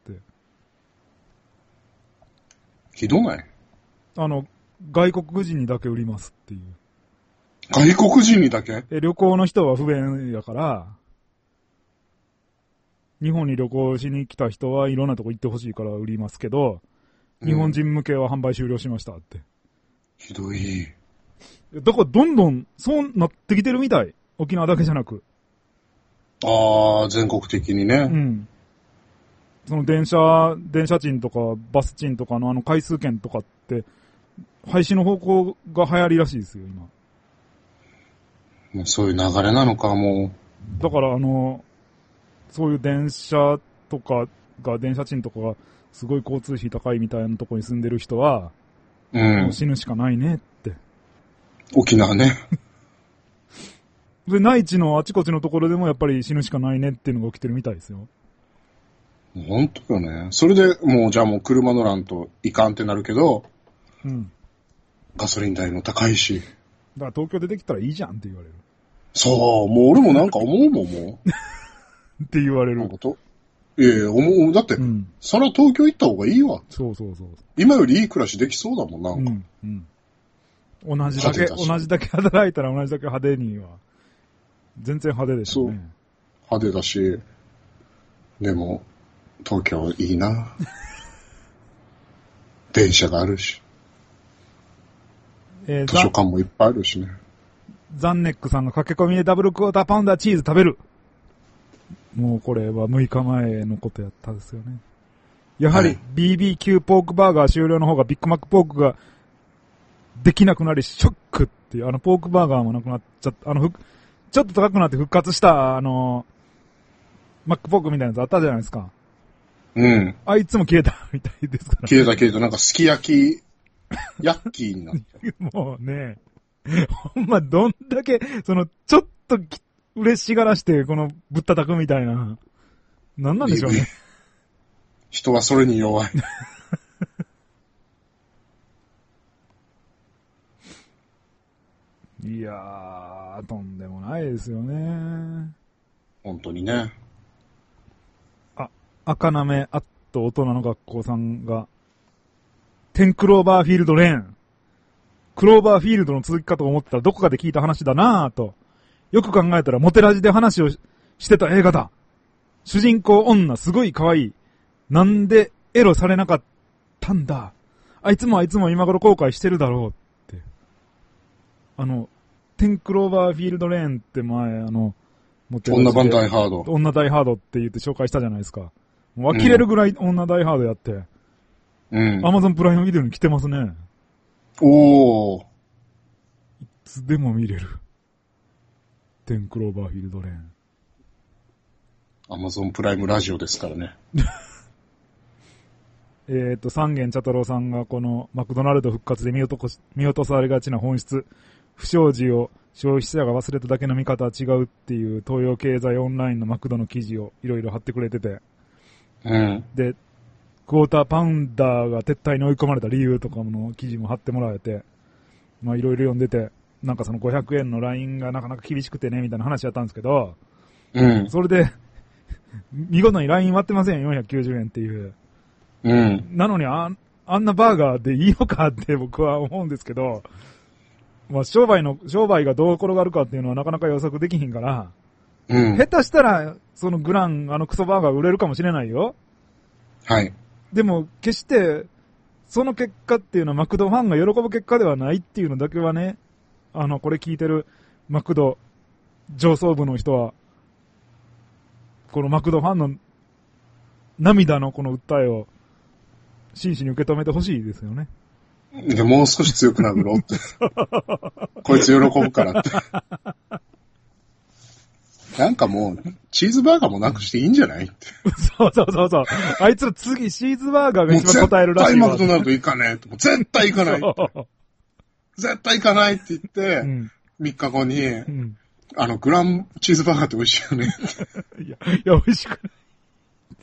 ひどない？ あの、外国人にだけ売りますっていう。 外国人にだけ？ え、旅行の人は不便やから、日本に旅行しに来た人はいろんなとこ行ってほしいから売りますけど、うん、日本人向けは販売終了しましたって。 ひどい。 だからどんどんそうなってきてるみたい。沖縄だけじゃなく。 ああ、全国的にね。 うん。その電車、電車賃とかバス賃とかのあの回数券とかって、廃止の方向が流行りらしいですよ、今。 もうそういう流れなのか、もう。だからあの、そういう電車とかが、電車賃とかがすごい交通費高いみたいなところに住んでる人は、うん。もう死ぬしかないねって。 沖縄ね。 で、内地のあちこちのところでもやっぱり死ぬしかないねっていうのが起きてるみたいですよ。 本当よね。それでもうじゃあもう車乗らんといかんってなるけど、うん。ガソリン代も高いし。 だから東京出てきたらいいじゃんって言われる。 そう、もう俺もなんか思うもん、もう。 って言われる。 なんかといやいや、思う。だって、うん、そら東京行った方がいいわ。 そうそうそう。 今よりいい暮らしできそうだもん、なんか。うんうん、同じだけ、同じだけ働いたら同じだけ派手には。全然派手でしょうね。そう。 派手だし、でも、東京いいな。電車があるし。えー、図書館もいっぱいあるしね。 ザンネックさんが駆け込みでダブルクォーターパウンダーチーズ食べる。もうこれはむいかまえのことやったんですよね。やはり ビービーキュー ポークバーガー終了の方がビッグマックポークができなくなりショックっていう、あのポークバーガーもなくなっちゃった、あのふ、ちょっと高くなって復活したあの、マックポークみたいなやつあったじゃないですか。 うん。 あいつも消えたみたいですから、ね。 消えた消えた。なんかすき焼き、ヤッキーになった。 もうね、ほんまどんだけ、その、ちょっと嬉しがらして、このぶったたくみたいな。なんなんでしょうね。 人はそれに弱い。 いやー、とんでもないですよね。 本当にね。 あ、赤なめ、あっと大人の学校さんが、テンクローバーフィールドレーン。クローバーフィールドの続きかと思ったらどこかで聞いた話だなぁと。よく考えたらモテラジで話を し, してた映画だ。主人公女すごい可愛い。なんでエロされなかったんだ。あいつもあいつも今頃後悔してるだろうって。あの、テンクローバーフィールドレーンって前、あの、 モテラジで女版ダイハード。 女ダイハードって言って紹介したじゃないですか。もう呆れるぐらい女ダイハードやって。うん。アマゾンプライムビデオに来てますね。 おー。 いつでも見れる。テンクローバーフィールドレーン。 アマゾンプライムラジオですからね。 えっと、三軒茶太郎さんがこのマクドナルド復活で見落とし、見落とされがちな本質、不祥事を消費者が忘れただけの見方は違うっていう東洋経済オンラインのマクドの記事をいろいろ貼ってくれてて。 うん。 で、クォーターパウンダーが撤退に追い込まれた理由とかの記事も貼ってもらえて、まあいろいろ読んでて、なんかそのごひゃくえんのラインがなかなか厳しくてね、みたいな話やったんですけど、 うん。 それで、見事にライン割ってません、よんひゃくきゅうじゅうえんっていう。 うん。 なのにあ、あんなバーガーでいいのかって僕は思うんですけど、まあ商売の、商売がどう転がるかっていうのはなかなか予測できひんから、 うん。 下手したら、そのグラン、あのクソバーガー売れるかもしれないよ。 はい。 でも、決して、その結果っていうのはマクドファンが喜ぶ結果ではないっていうのだけはね、あの、これ聞いてるマクド上層部の人は、このマクドファンの涙のこの訴えを真摯に受け止めてほしいですよね。 でもう少し強くなるろって。こいつ喜ぶからって。 なんかもう、チーズバーガーもなくしていいんじゃないって。 そうそうそうそう。あいつら次、チーズバーガーが一番答えるらしいわ。 絶対マクドナルド行かねえって。絶対行かないって。絶対行かないって言って、うん、みっかごに、うん、あの、グランチーズバーガーって美味しいよね。 いや、いや、美味しくない。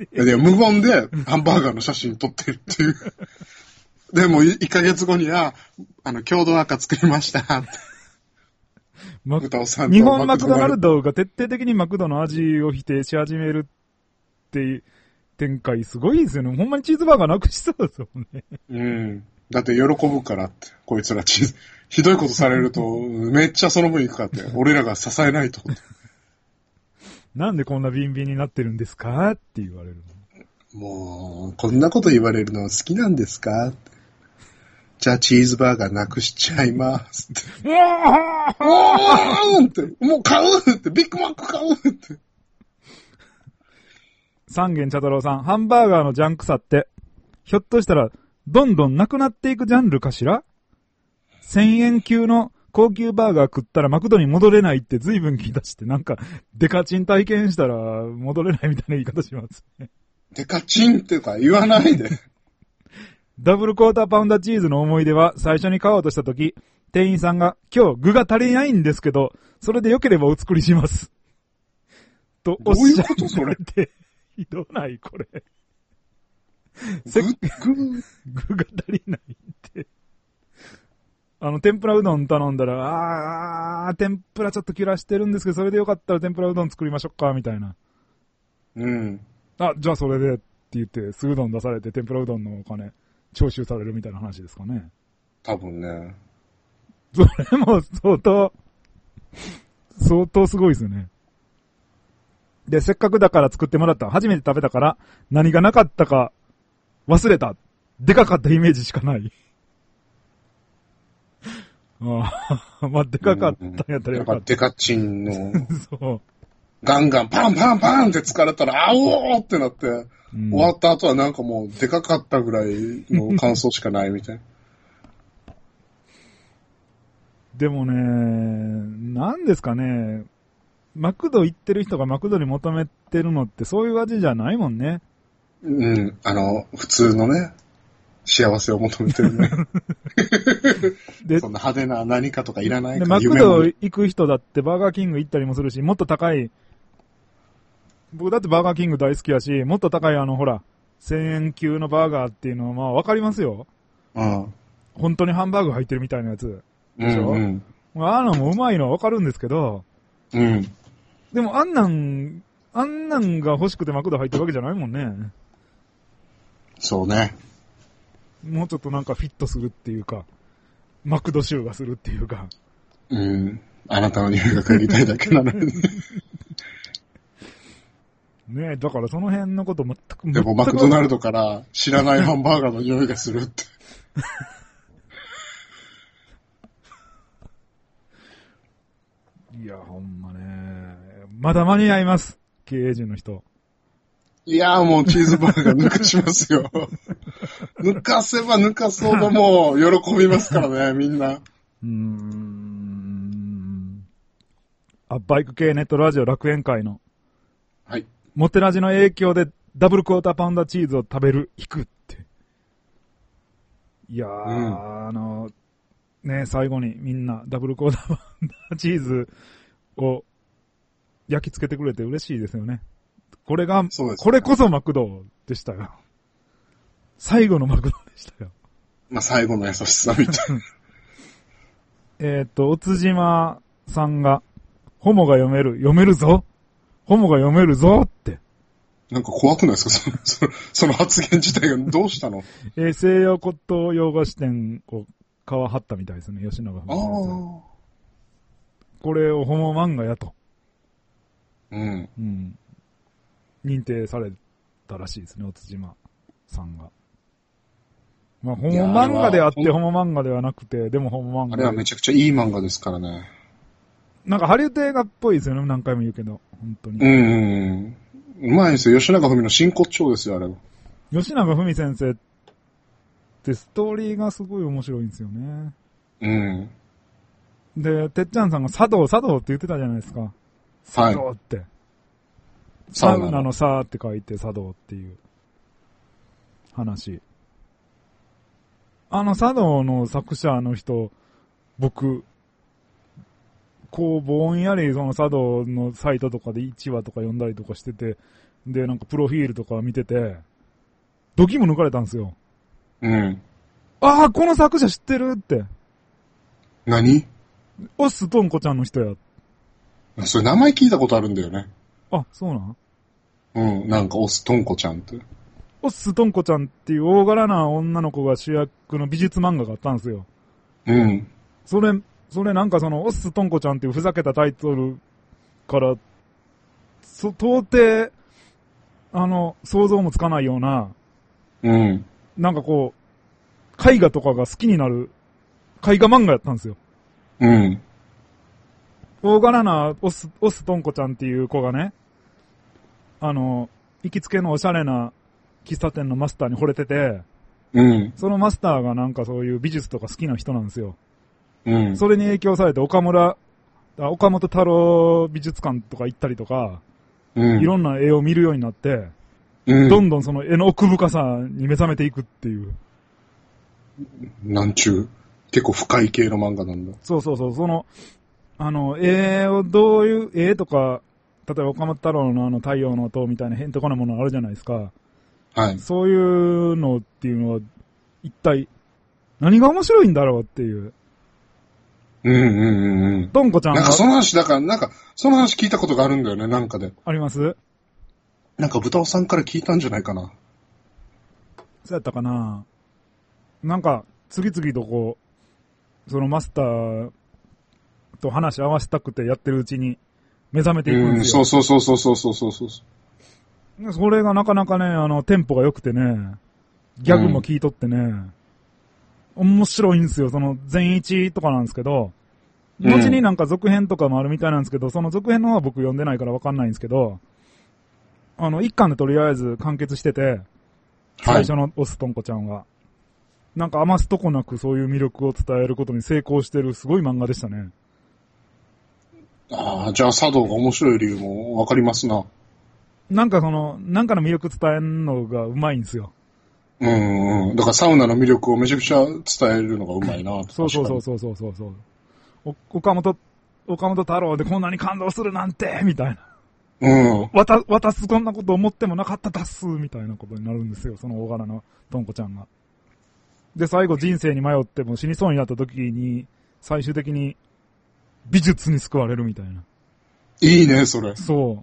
いや、で無言でハンバーガーの写真撮ってるっていう。でも、いっかげつごには、あの、郷土赤作りましたって。 ま、日本マクドナルドが徹底的にマクドの味を否定し始めるっていう展開すごいですよね。ほんまにチーズバーガーなくしそうですよね。 うん。だって喜ぶからって、こいつらチーズ、ひどいことされると、めっちゃその分行くかって、俺らが支えないと。 なんでこんなビンビンになってるんですかって言われるの。もう、こんなこと言われるの好きなんですかって。じゃあチーズバーガーなくしちゃいますって。おーって、もう買うって、ビッグマック買うって。 三軒茶太郎さん、ハンバーガーのジャンクさって、ひょっとしたら、どんどんなくなっていくジャンルかしら？せんえん級の高級バーガー食ったらマクドに戻れないって随分聞いたして、なんか、デカチン体験したら戻れないみたいな言い方しますね。 デカチンってか言わないで。 ダブルクォーターパウンダーチーズの思い出は最初に買おうとしたとき、店員さんが今日具が足りないんですけど、それで良ければお作りします。とおっしゃって。どういうことそれって。ひどないこれ。せっかく具が足りないって。あの、天ぷらうどん頼んだら、あー、天ぷらちょっと切らしてるんですけど、それでよかったら天ぷらうどん作りましょうか、みたいな。 うん。 あ、じゃあそれでって言って、酢うどん出されて天ぷらうどんのお金、徴収されるみたいな話ですかね。 多分ね。 それも相当、相当すごいですよね。で、せっかくだから作ってもらった。初めて食べたから、何がなかったか忘れた。でかかったイメージしかない。ああ、まあ、でかかったんやったらよかった。 デカチンの。そう。ガンガンパンパンパンって疲れたら、あおーってなって、うん、終わった後はなんかもうでかかったぐらいの感想しかないみたいな。 でもね、なんですかね、マクド行ってる人がマクドに求めてるのってそういう味じゃないもんね。 うん、あの、普通のね、幸せを求めてるね。で、そんな派手な何かとかいらないから。 で、マクド行く人だってバーガーキング行ったりもするし、もっと高い、僕だってバーガーキング大好きやし、もっと高いあの、ほら、せんえん級のバーガーっていうのはまあわかりますよ。うん。本当にハンバーグ入ってるみたいなやつ。でしょ、うんうん、あのもうまいのはわかるんですけど、うん。でもあんなん、あんなんが欲しくてマクド入ってるわけじゃないもんね。 そうね。 もうちょっとなんかフィットするっていうか、マクド臭がするっていうか。 うん。あなたの匂いが嗅ぎたいだけなのに。 ねえ、だからその辺のこと全く。 でもマクドナルドから知らないハンバーガーの匂いがするって。 いや、ほんまね。まだ間に合います。経営陣の人。 いやーもうチーズバーガー抜かしますよ。抜かせば抜かすほどもう喜びますからね、みんな。うーん。 あ、バイク系ネットラジオ楽園会の。 はい。 モテラジの影響でダブルクォーターパウンダーチーズを食べる、引くって。いやー、うん、あの、ね、最後にみんなダブルクォーターパウンダーチーズを焼き付けてくれて嬉しいですよね。これが、これこそマクドでしたよ。最後のマクドでしたよ。 まあ、最後の優しさみたいな。 えっと、おつじまさんが、ホモが読める、読めるぞホモが読めるぞって。 なんか怖くないですかその、その、その発言自体がどうしたのえー、西洋骨董洋菓子店を皮張ったみたいですね、吉永文先生。これをホモ漫画やと。うん。うん。認定されたらしいですね、おつじまさんが。まあ、ホモ漫画であってホモ漫画ではなくて、でもホモ漫画。 あれはめちゃくちゃいい漫画ですからね。 なんかハリウッド映画っぽいですよね、何回も言うけど、本当に。 うん。うまいですよ、吉永文の真骨頂ですよ、あれは。 吉永文先生ってストーリーがすごい面白いんですよね。うん。で、てっちゃんさんが茶道、茶道って言ってたじゃないですか。 茶道って。はい、サウナのサーって書いて茶道っていう話。あの茶道の作者の人、僕、こうぼんやりその茶道のサイトとかでいちわとか読んだりとかしてて、で、なんかプロフィールとか見てて、ドキも抜かれたんですよ。 うん。 ああ、この作者知ってるって。 何？ オッストンコちゃんの人や。 それ名前聞いたことあるんだよね。 あ、そうなん？ うん、なんかオストンコちゃんって。 オッストンコちゃんっていう大柄な女の子が主役の美術漫画があったんですよ。 うん。 それ、それなんかその、オッストンコちゃんっていうふざけたタイトルから、そ、到底、あの、想像もつかないような、 うん。 なんかこう、絵画とかが好きになる、絵画漫画やったんですよ。 うん。 大柄なオス、オストンコちゃんっていう子がね、あの、行きつけのおしゃれな喫茶店のマスターに惚れてて、 うん。 そのマスターがなんかそういう美術とか好きな人なんですよ。 うん。 それに影響されて岡村、岡本太郎美術館とか行ったりとか、うん、いろんな絵を見るようになって、うん、どんどんその絵の奥深さに目覚めていくっていう。 なんちゅう、結構深い系の漫画なんだ。 そうそうそう、その、あの、絵をどういう、絵とか、例えば岡本太郎のあの太陽の塔みたいな変とこなものあるじゃないですか。 はい。 そういうのっていうのは、一体、何が面白いんだろうっていう。 うんうんうんうん。 トンコちゃんが。 なんかその話、だから、なんか、その話聞いたことがあるんだよね、なんかで。 あります？ なんか豚尾さんから聞いたんじゃないかな。 そうやったかな。なんか、次々とこう、そのマスターと話合わせたくてやってるうちに目覚めていくんですよ。 うん、そうそうそうそうそうそうそう。 それがなかなかね、あの、テンポが良くてね、ギャグも聞いとってね、うん面白いんですよ。その、全一とかなんですけど、後になんか続編とかもあるみたいなんですけど、その続編の方は僕読んでないからわかんないんですけど、あの、一巻でとりあえず完結してて、最初のオストンコちゃんは。なんか余すとこなくそういう魅力を伝えることに成功してるすごい漫画でしたね。 ああ、じゃあ茶道が面白い理由もわかりますな。 なんかその、なんかの魅力伝えるのがうまいんですよ。 うんうん。だからサウナの魅力をめちゃくちゃ伝えるのがうまいな。 そうそうそうそうそうそうそう。お岡本、岡本太郎でこんなに感動するなんてみたいな。 うん。 わた、私こんなこと思ってもなかっただっすみたいなことになるんですよ。その大柄なトンコちゃんが。で、最後人生に迷っても死にそうになった時に、最終的に美術に救われるみたいな。 いいね、それ。 そう。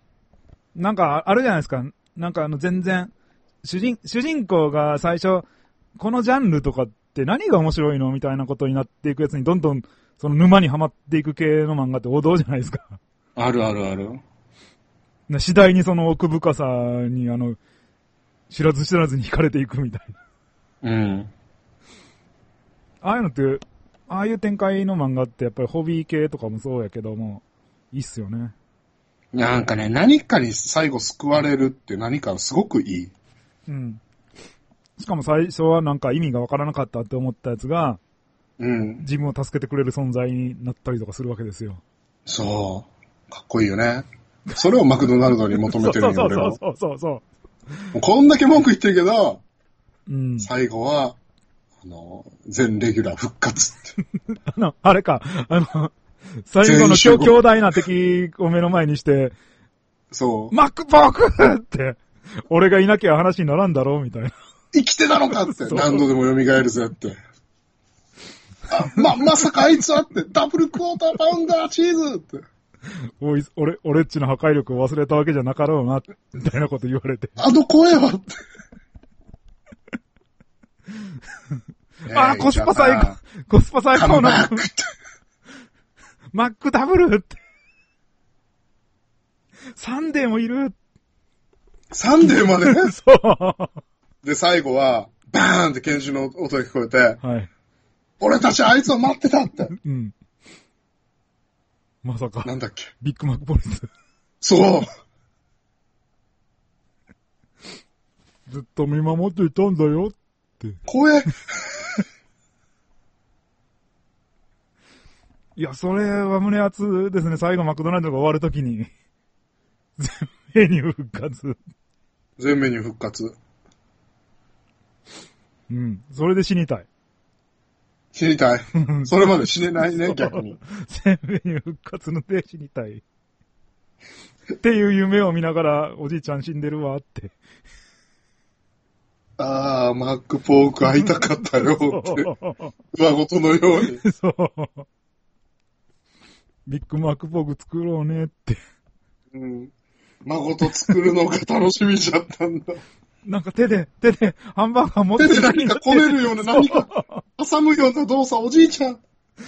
なんか、あるじゃないですか。なんかあの全然、主人、主人公が最初、このジャンルとかって何が面白いのみたいなことになっていくやつにどんどん、その沼にはまっていく系の漫画って王道じゃないですか。 あるあるある。 次第にその奥深さに、あの、知らず知らずに惹かれていくみたいな。うん。 ああいうのって、ああいう展開の漫画ってやっぱりホビー系とかもそうやけども、いいっすよね。 なんかね、何かに最後救われるって何かすごくいい。 うん。しかも最初はなんか意味がわからなかったって思ったやつが、 うん。 自分を助けてくれる存在になったりとかするわけですよ。 そう。かっこいいよね。それをマクドナルドに求めてるんよ、俺は。 そうそうそうそうそう。こんだけ文句言ってるけど、 うん、 最後は、あの、全レギュラー復活って。 あの、あれか、あの、最後の強強大な敵を目の前にして、 そう。 マックバークって、俺がいなきゃ話にならんだろうみたいな。 生きてたのかって、何度でも蘇るぜって。あ、ま、まさかあいつはって、ダブルクォーターパウンダーチーズって。 おい、俺、俺っちの破壊力を忘れたわけじゃなかろうな、みたいなこと言われて。 あの声はって。 あー、コスパ最高、コスパ最高な。マックダブルって。サンデーもいる。 サンデーまでそう。 で、最後は、バーンって拳銃の音が聞こえて、 はい。 俺たちあいつを待ってたって。 うん。まさか。 なんだっけ。 ビッグマックポリス。 そう。 ずっと見守っていたんだよって。 怖え。 いや、それは胸熱ですね。最後マクドナルドが終わるときに。 全メニュー復活。 全メニュー復活。 うん。それで死にたい。 死にたい。それまで死ねないね、逆に。 全メニュー復活ので死にたい。っていう夢を見ながら、おじいちゃん死んでるわって。 あー、マックポーク会いたかったよって。上ごとのように。そう。 ビッグマックポーク作ろうねって。 うん。孫と作るのが楽しみじゃったんだ。 なんか手で、手で、ハンバーガー持って手で何かこねるような、何か挟むような動作、おじいちゃん。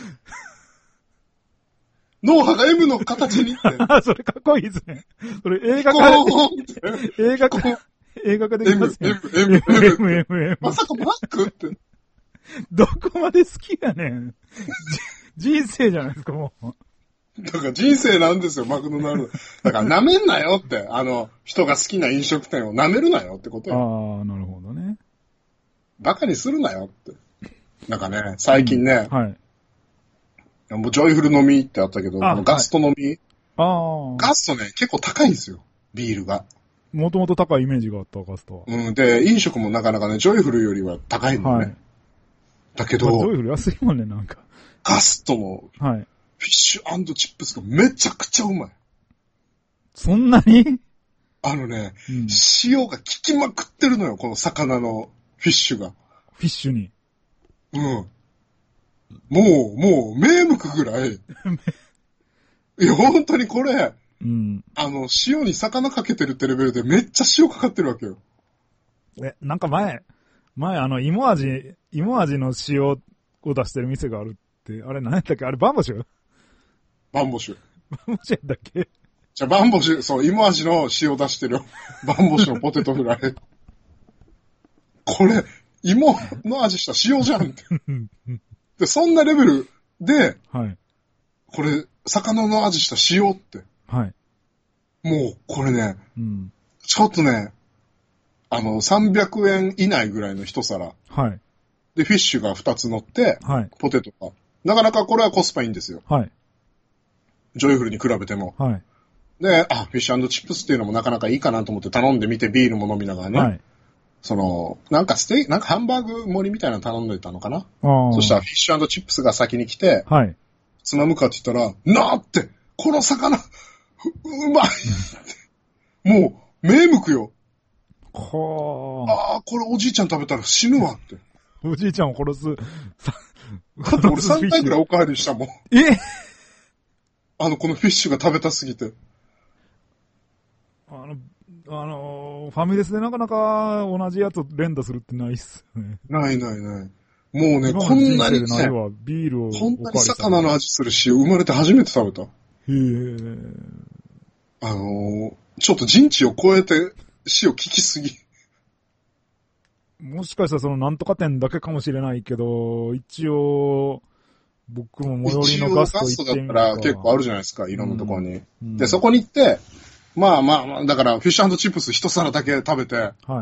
脳波が M の形にって。 それかっこいいですね。それ映画化で、映画化、映画化できますね。 M、M、M、M、M、M。まさかマックって。 どこまで好きやねん。人生じゃないですか、もう。 だから人生なんですよ、マクドナルド。だから舐めんなよって、あの、人が好きな飲食店を舐めるなよってことよ。 ああ、なるほどね。 バカにするなよって。なんかね、最近ね、うん、はい。もうジョイフル飲みってあったけど、ガスト飲み、はい、あガストね、結構高いんですよ、ビールが。 もともと高いイメージがあった、ガストは。 うん、で、飲食もなかなかね、ジョイフルよりは高いのね。はい、だけど、まあ、 ジョイフル安いもんね、なんか。 ガストの、はい。フィッシュ&チップスがめちゃくちゃうまい。 そんなに？ あのね、うん、塩が効きまくってるのよ、この魚のフィッシュが。 フィッシュに。 うん。もう、もう、目向くぐらい。いや、本当にこれ、うん、あの、塩に魚かけてるってレベルでめっちゃ塩かかってるわけよ。 え、なんか前、前あの、芋味、芋味の塩を出してる店があるって、あれ何やったっけ？あれバンボシュ？ バンボシュ。 バンボシュやったっけ？ じゃあバンボシュ、そう、芋味の塩出してるよ。バンボシュのポテトフライ。これ、芋の味した塩じゃんって。で、そんなレベルで、はい。これ、魚の味した塩って。はい。もう、これね、うん、ちょっとね、あの、さんびゃくえん以内ぐらいの一皿。はい。で、フィッシュがふたつ乗って、はい。ポテトが。なかなかこれはコスパいいんですよ。はい。ジョイフルに比べても。はい。で、あ、フィッシュ&チップスっていうのもなかなかいいかなと思って頼んでみて、ビールも飲みながらね。はい。その、なんかステーキ、なんかハンバーグ盛りみたいなの頼んでたのかな。そしたらフィッシュ&チップスが先に来て、はい。つまむかって言ったら、なーって、この魚、うまいもう、目向くよ。はあ。ああ、これおじいちゃん食べたら死ぬわって。 おじいちゃんを殺す。 だって俺さんかいぐらいおかわりしたもん。えあの、このフィッシュが食べたすぎて。 あの、あの、ファミレスでなかなか同じやつを連打するってないっすよね。 ないないない。もうね、こんなに、ね、 ないわビールをこんなに魚の味する塩、生まれて初めて食べた。へえ。あのー、ちょっと人知を超えて塩効きすぎ。 もしかしたらそのなんとか店だけかもしれないけど、一応、僕も最寄りのガスト行ってみるか。 ガストだったら結構あるじゃないですか、いろんなところに。うんうん、で、そこに行って、まあまあまあ、だからフィッシュ&チップス一皿だけ食べて、はい。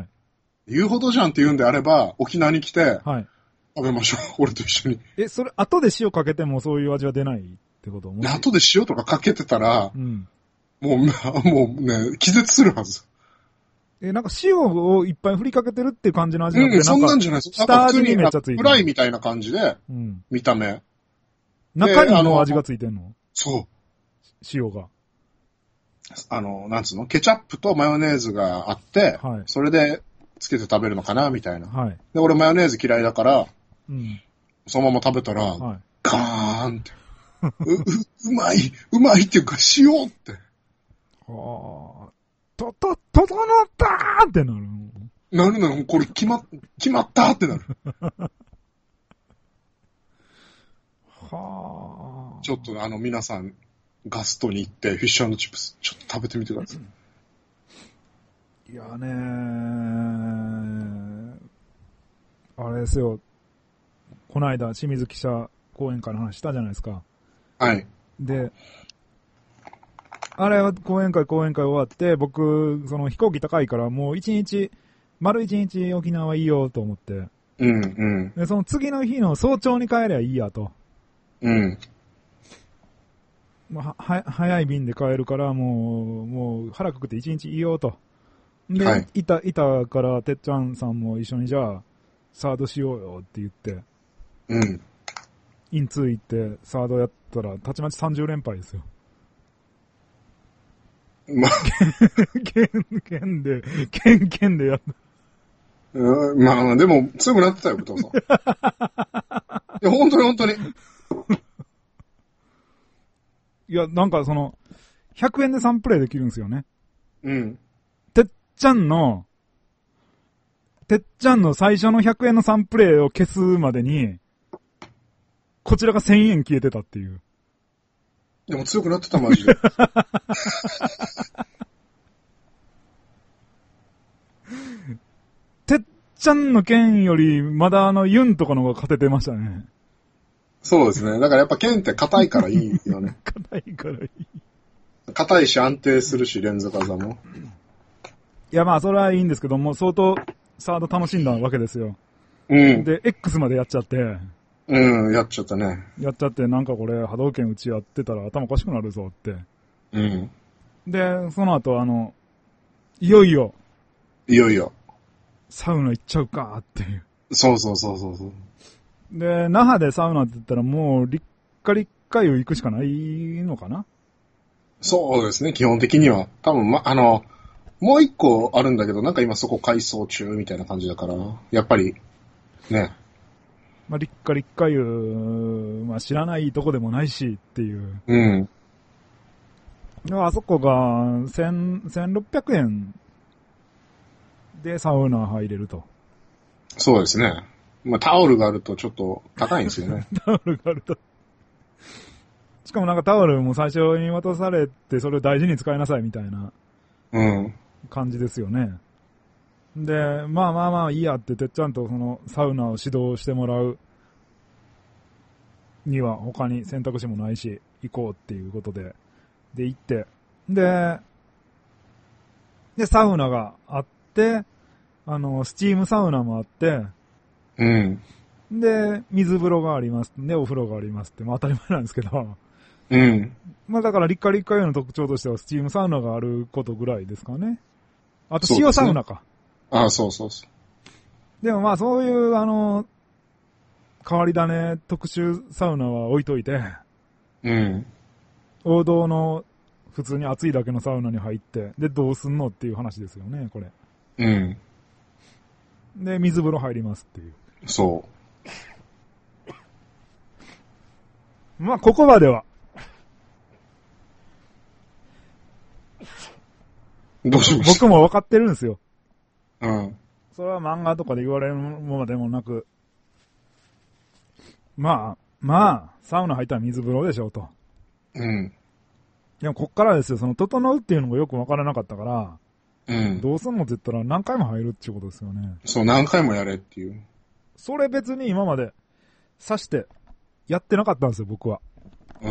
言うほどじゃんって言うんであれば、沖縄に来て、はい。食べましょう、俺と一緒に。 え、それ、後で塩かけてもそういう味は出ないってこと？ 後で塩とかかけてたら、うん、もう、もうね、気絶するはず。 え、なんか塩をいっぱい振りかけてるっていう感じの味なんで、うん、 そんなんじゃないです。 下味にめっちゃついてる。 フライみたいな感じで、うん、見た目。 中にも味がついてんの？ そう。 塩が。 あの、なんつうの？ケチャップとマヨネーズがあって、はい、それでつけて食べるのかなみたいな。はい、で、俺マヨネーズ嫌いだから、うん、そのまま食べたら、はい、ガーンってうう。うまい、うまいっていうか塩って。 はあ。と、と、整ったーってなる。 なるなる、これ決ま、決まったーってなる。はあ。ちょっとあの皆さん、ガストに行ってフィッシュ&チップス、ちょっと食べてみてください。 いやーねー、あれですよ。この間、清水記者講演会の話したじゃないですか。 はい。 で、あれは講演会講演会終わって、僕、その飛行機高いからもう一日、丸一日沖縄いいよと思って。 うんうん。 で、その次の日の早朝に帰りゃいいやと。 うん。 まあ、は、早い便で帰るから、もう、もう腹くくって一日いようと。で、はい、いた、いたから、てっちゃんさんも一緒にじゃあ、サードしようよって言って、 うん。 インツー行って、サードやったら、たちまちさんじゅう連敗ですよ。 まあ、 剣、剣で、剣、剣でやった。 うん、まあ、でも、強くなってたよ、武藤さん。いや、本当に本当に。 いや、なんかその、ひゃくえんでさんプレイできるんですよね。 うん。 てっちゃんの、てっちゃんの最初のひゃくえんのさんプレイを消すまでに、こちらがせんえん消えてたっていう。 でも強くなってた、マジで。 てっちゃんの剣より、まだあの、ユンとかの方が勝ててましたね。 そうですね。だからやっぱ剣って硬いからいいよね。 硬いからいい。 硬いし安定するし、連続技も。 いやまあ、それはいいんですけども、相当、サード楽しんだわけですよ。 うん。 で、X までやっちゃって。 うん、やっちゃったね。 やっちゃって、なんかこれ、波動拳打ち合ってたら頭おかしくなるぞって。 うん。 で、その後、あの、いよいよ。 いよいよ。 サウナ行っちゃうかっていう。 そうそうそうそうそう。 で、那覇でサウナって言ったらもう、立夏立夏湯行くしかないのかな？ そうですね、基本的には。多分、ま、あの、もう一個あるんだけど、なんか今そこ改装中みたいな感じだから、やっぱり、ね。 まあ、立夏立夏湯、まあ知らないとこでもないしっていう。 うん。 あそこが、千、千六百円でサウナ入れると。 そうですね。まあ、タオルがあるとちょっと高いんですよね。 タオルがあると。しかもなんかタオルも最初に渡されて、それを大事に使いなさいみたいな。 うん。 感じですよね。で、まあまあまあいいやっててっちゃんとそのサウナを指導してもらうには他に選択肢もないし、行こうっていうことで、で行って、で、で、サウナがあって、あの、スチームサウナもあって、 うん。 で、水風呂があります。で、お風呂がありますって、まあ当たり前なんですけど、 うん。 まあだから立夏立夏湯の特徴としてはスチームサウナがあることぐらいですかね。あと塩サウナか。 ああ、そうそうそう。 でもまあそういう、あの、変わり種特殊サウナは置いといて、 うん。 王道の普通に暑いだけのサウナに入って、で、どうすんのっていう話ですよね、これ。 うん。 で、水風呂入りますっていう。 そう。 まあ、ここまでは。 どうしました？ 僕も分かってるんですよ。 うん。 それは漫画とかで言われるものでもなく、まあ、まあ、サウナ入ったら水風呂でしょうと。 うん。 でもこっからですよ、その、整うっていうのがよく分からなかったから、 うん。 どうすんのって言ったら何回も入るっていうことですよね。 そう、何回もやれっていう。 それ別に今まで刺してやってなかったんですよ、僕は。 うん。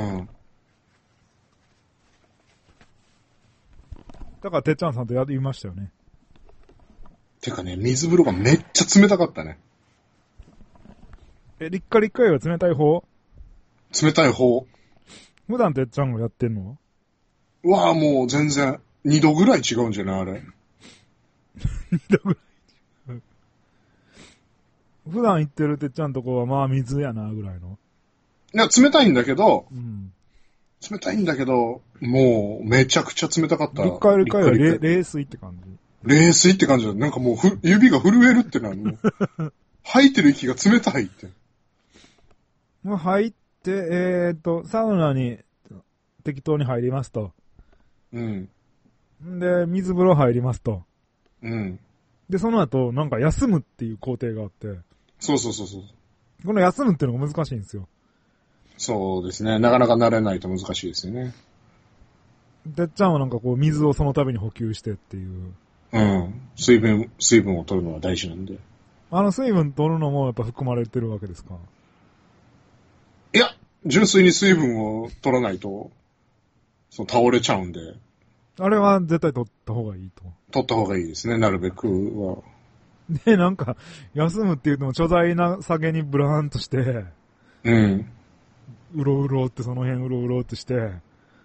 だから、てっちゃんさんとやりましたよね。 てかね、水風呂がめっちゃ冷たかったね。 え、立夏立夏湯は冷たい方？ 冷たい方。 普段てっちゃんがやってんの？ うわぁ、もう全然、にどぐらい違うんじゃないあれ。 にどぐらい。普段行ってるてっちゃんとこはまあ水やな、ぐらいの。 いや、冷たいんだけど、 うん、 冷たいんだけど、もう、めちゃくちゃ冷たかった。 立夏立夏湯は冷冷水って感じ。 冷水って感じだ。なんかもうふ、指が震えるってなるの。吐いてる息が冷たいって。 もう入って、えーっと、サウナに適当に入りますと。 うん。 で、水風呂入りますと。 うん。 で、その後、なんか休むっていう工程があって。 そうそうそうそう。 この休むっていうのが難しいんですよ。 そうですね。なかなか慣れないと難しいですよね。 てっちゃんはなんかこう、水をその度に補給してっていう。 うん。水分、水分を取るのは大事なんで。 あの水分取るのもやっぱ含まれてるわけですか？ いや、純粋に水分を取らないと、そう、倒れちゃうんで。 あれは絶対取った方がいいと。 取った方がいいですね、なるべくは。 で、なんか、休むって言うのも、巨大な下げにブラーンとして、 うん。 うろうろってその辺うろうろってして、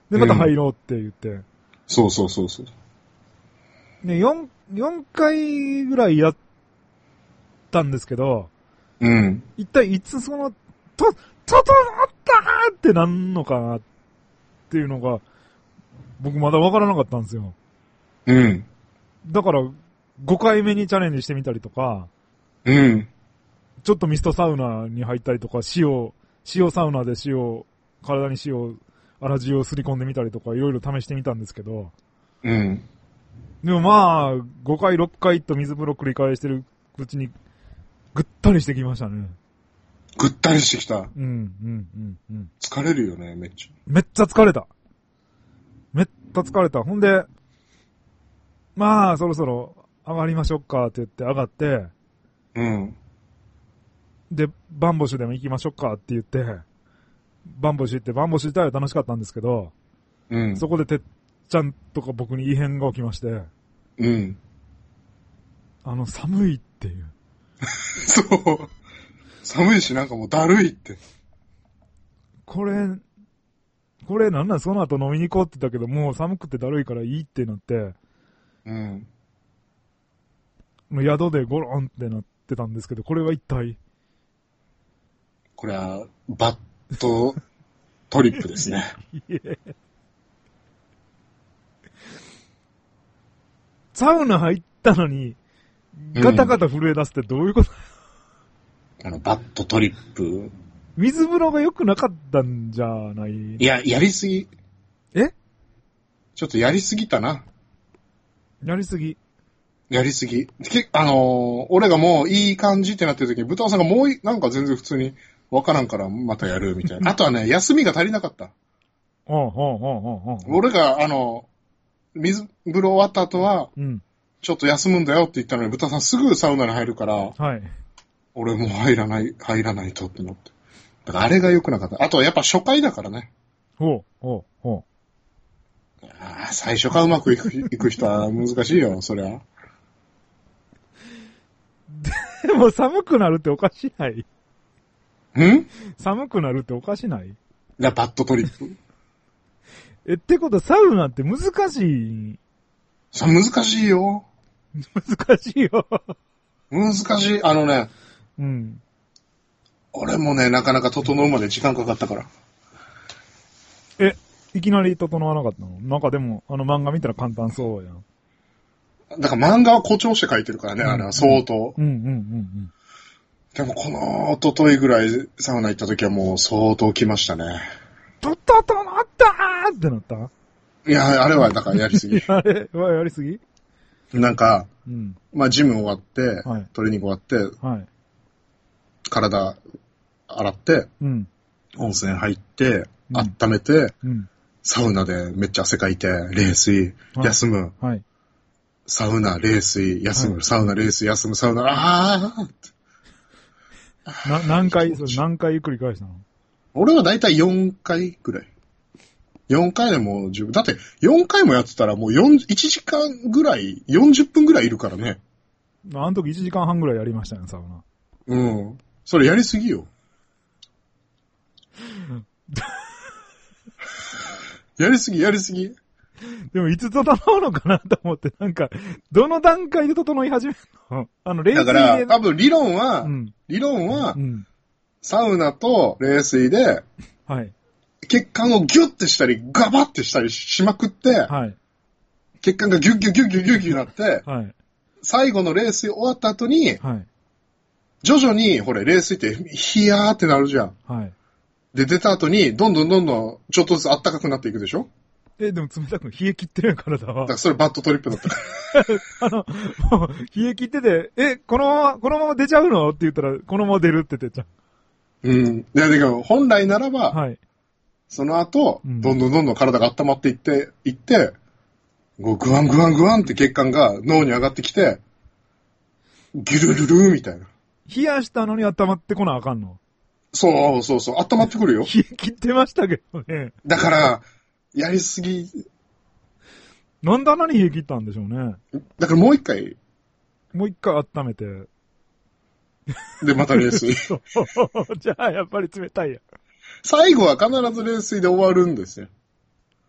で、また入ろうって言って。うん、 そうそうそうそう。 ね、4、4回ぐらいやったんですけど、 うん。 一体いつその、と、整ったーってなんのかなっていうのが、僕まだわからなかったんですよ。 うん。 だから、ごかいめにチャレンジしてみたりとか、 うん。 ちょっとミストサウナに入ったりとか、塩、塩サウナで塩、体に塩、粗塩をすり込んでみたりとか、いろいろ試してみたんですけど、 うん。 でもまあ、ごかい、ろっかいと水風呂繰り返してるうちに、ぐったりしてきましたね。 ぐったりしてきた。うん、 うん、うん、うん。 疲れるよね、めっちゃ。 めっちゃ疲れた。めっちゃ疲れた。ほんで、まあ、そろそろ上がりましょうかって言って上がって、 うん。 で、バンボシュでも行きましょうかって言って、バンボシュ行って、バンボシュ自体は楽しかったんですけど、 うん。 そこでてっちゃんとか僕に異変が起きまして、 うん。 あの、寒いっていう。 そう。寒いし、なんかもうだるいって。 これ、これなんなんその後飲みに行こうって言ったけど、もう寒くてだるいからいいってなって、 うん。 もう宿でゴロンってなってたんですけど、これは一体これは、バットトリップですね。 サウナ入ったのに、ガタガタ震え出すってどういうこと、 うん、あの、バットトリップ。 水風呂が良くなかったんじゃない？ いや、やりすぎ。 え？ ちょっとやりすぎたな。 やりすぎ。 やりすぎ。けあのー、俺がもういい感じってなってる時に、豚尾さんがもうい、なんか全然普通にわからんからまたやるみたいな。あとはね、休みが足りなかった。 おうおうおうおうおう。 俺が、あの、水風呂終わった後は、 うん、 ちょっと休むんだよって言ったのに、豚さんすぐサウナに入るから、 はい。 俺もう入らない、入らないとってなって。だからあれが良くなかった。あとはやっぱ初回だからね。 ほう、ほう、ほう。ああ、最初からうまくいくいく人は難しいよ、そりゃ。 でも寒くなるっておかしない？ ん？ 寒くなるっておかしない？いや、バットトリップ。 え、ってことはサウナって難しい？ さ、難しいよ。 難しいよ。 難しい。あのね。 うん。 俺もね、なかなか整うまで時間かかったから。 え、いきなり整わなかったの？なんかでも、あの漫画見たら簡単そうやん。 だから漫画は誇張して書いてるからね、うん、あれは相当。 うんうんうんうん。 でもこの一昨日ぐらいサウナ行った時はもう相当来ましたね。 とととなったーってなった？ いや、あれはだからやりすぎ。 あれはやりすぎ？ なんか、 うん、 まあジム終わって、 はい、 トレーニング終わって、 はい、 体洗って、 うん、 温泉入って、うん、温めて、 うん、 サウナでめっちゃ汗かいて、冷水、はい、休む。 はい、 サウナ、冷水、休む、はい、サウナ、冷水、休む、サウナ、あーって。 な、何回、それ何回繰り返したの？ 俺はだいたいよんかいくらい。よんかいでも十分。だってよんかいもやってたらもうよん、いちじかんぐらい、よんじゅっぷんぐらいいるからね。 あの時いちじかんはんぐらいやりましたね、サウナ。 うん。それやりすぎよ。やりすぎ、やりすぎ。 でもいつ整うのかなと思って、なんか、どの段階で整い始めるの？あの、冷水で。 だから、多分理論は、うん、理論は、うん、サウナと冷水で、 はい。 血管をギュッてしたり、ガバッてしたりしまくって、はい。血管がギュッギュッギュッギュッギュッギュッなって、はい。最後の冷水終わった後に、はい。徐々に、ほれ、冷水ってヒヤーってなるじゃん。はい。で、出た後に、どんどんどんどん、ちょっとずつ暖かくなっていくでしょ？ え、でも冷たく冷え切ってるやん、体は。 だからそれバットトリップだった。 あの、もう冷え切ってて、え、このまま、このまま出ちゃうのって言ったら、このまま出るって言っちゃう。うん。いや、だから本来ならば、はい。その後、うん、どんどんどんどん体が温まっていって、いって、こうグワングワングワンって血管が脳に上がってきて、ギュルルルーみたいな。 冷やしたのに温まってこなあかんの？ そうそうそう、温まってくるよ。 冷え切ってましたけどね。 だから、やりすぎ。 なんであんなに冷え切ったんでしょうね。 だからもう一回。 もう一回温めて。 で、また冷水。 じゃあ、やっぱり冷たいや。 最後は必ず冷水で終わるんですよ。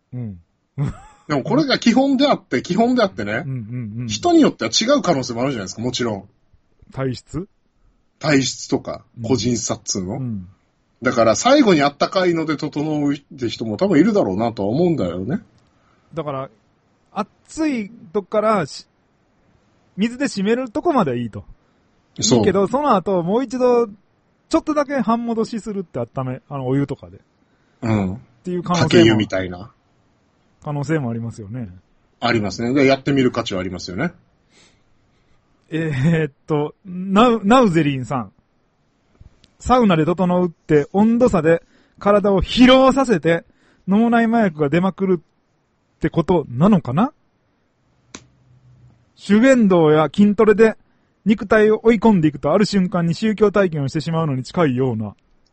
うん。でもこれが基本であって、基本であってね、うんうんうん、人によっては違う可能性もあるじゃないですか、もちろん。 体質体質とか、個人差っつうの、うんうん、だから最後にあったかいので整うって人も多分いるだろうなとは思うんだよね。 だから、熱いとこから水で締めるとこまではいいと。そう。いいけど、その後もう一度、ちょっとだけ半戻しするって温め、あの、お湯とかで。 うん。 っていう可能性も。 かけ湯みたいな。 可能性もありますよね。 ありますね。で、やってみる価値はありますよね。 えー、っと、ナウ、ナウゼリンさん。サウナで整うって温度差で体を疲労させて脳内麻薬が出まくるってことなのかな？修験道や筋トレで肉体を追い込んでいくとある瞬間に宗教体験をしてしまうのに近いような。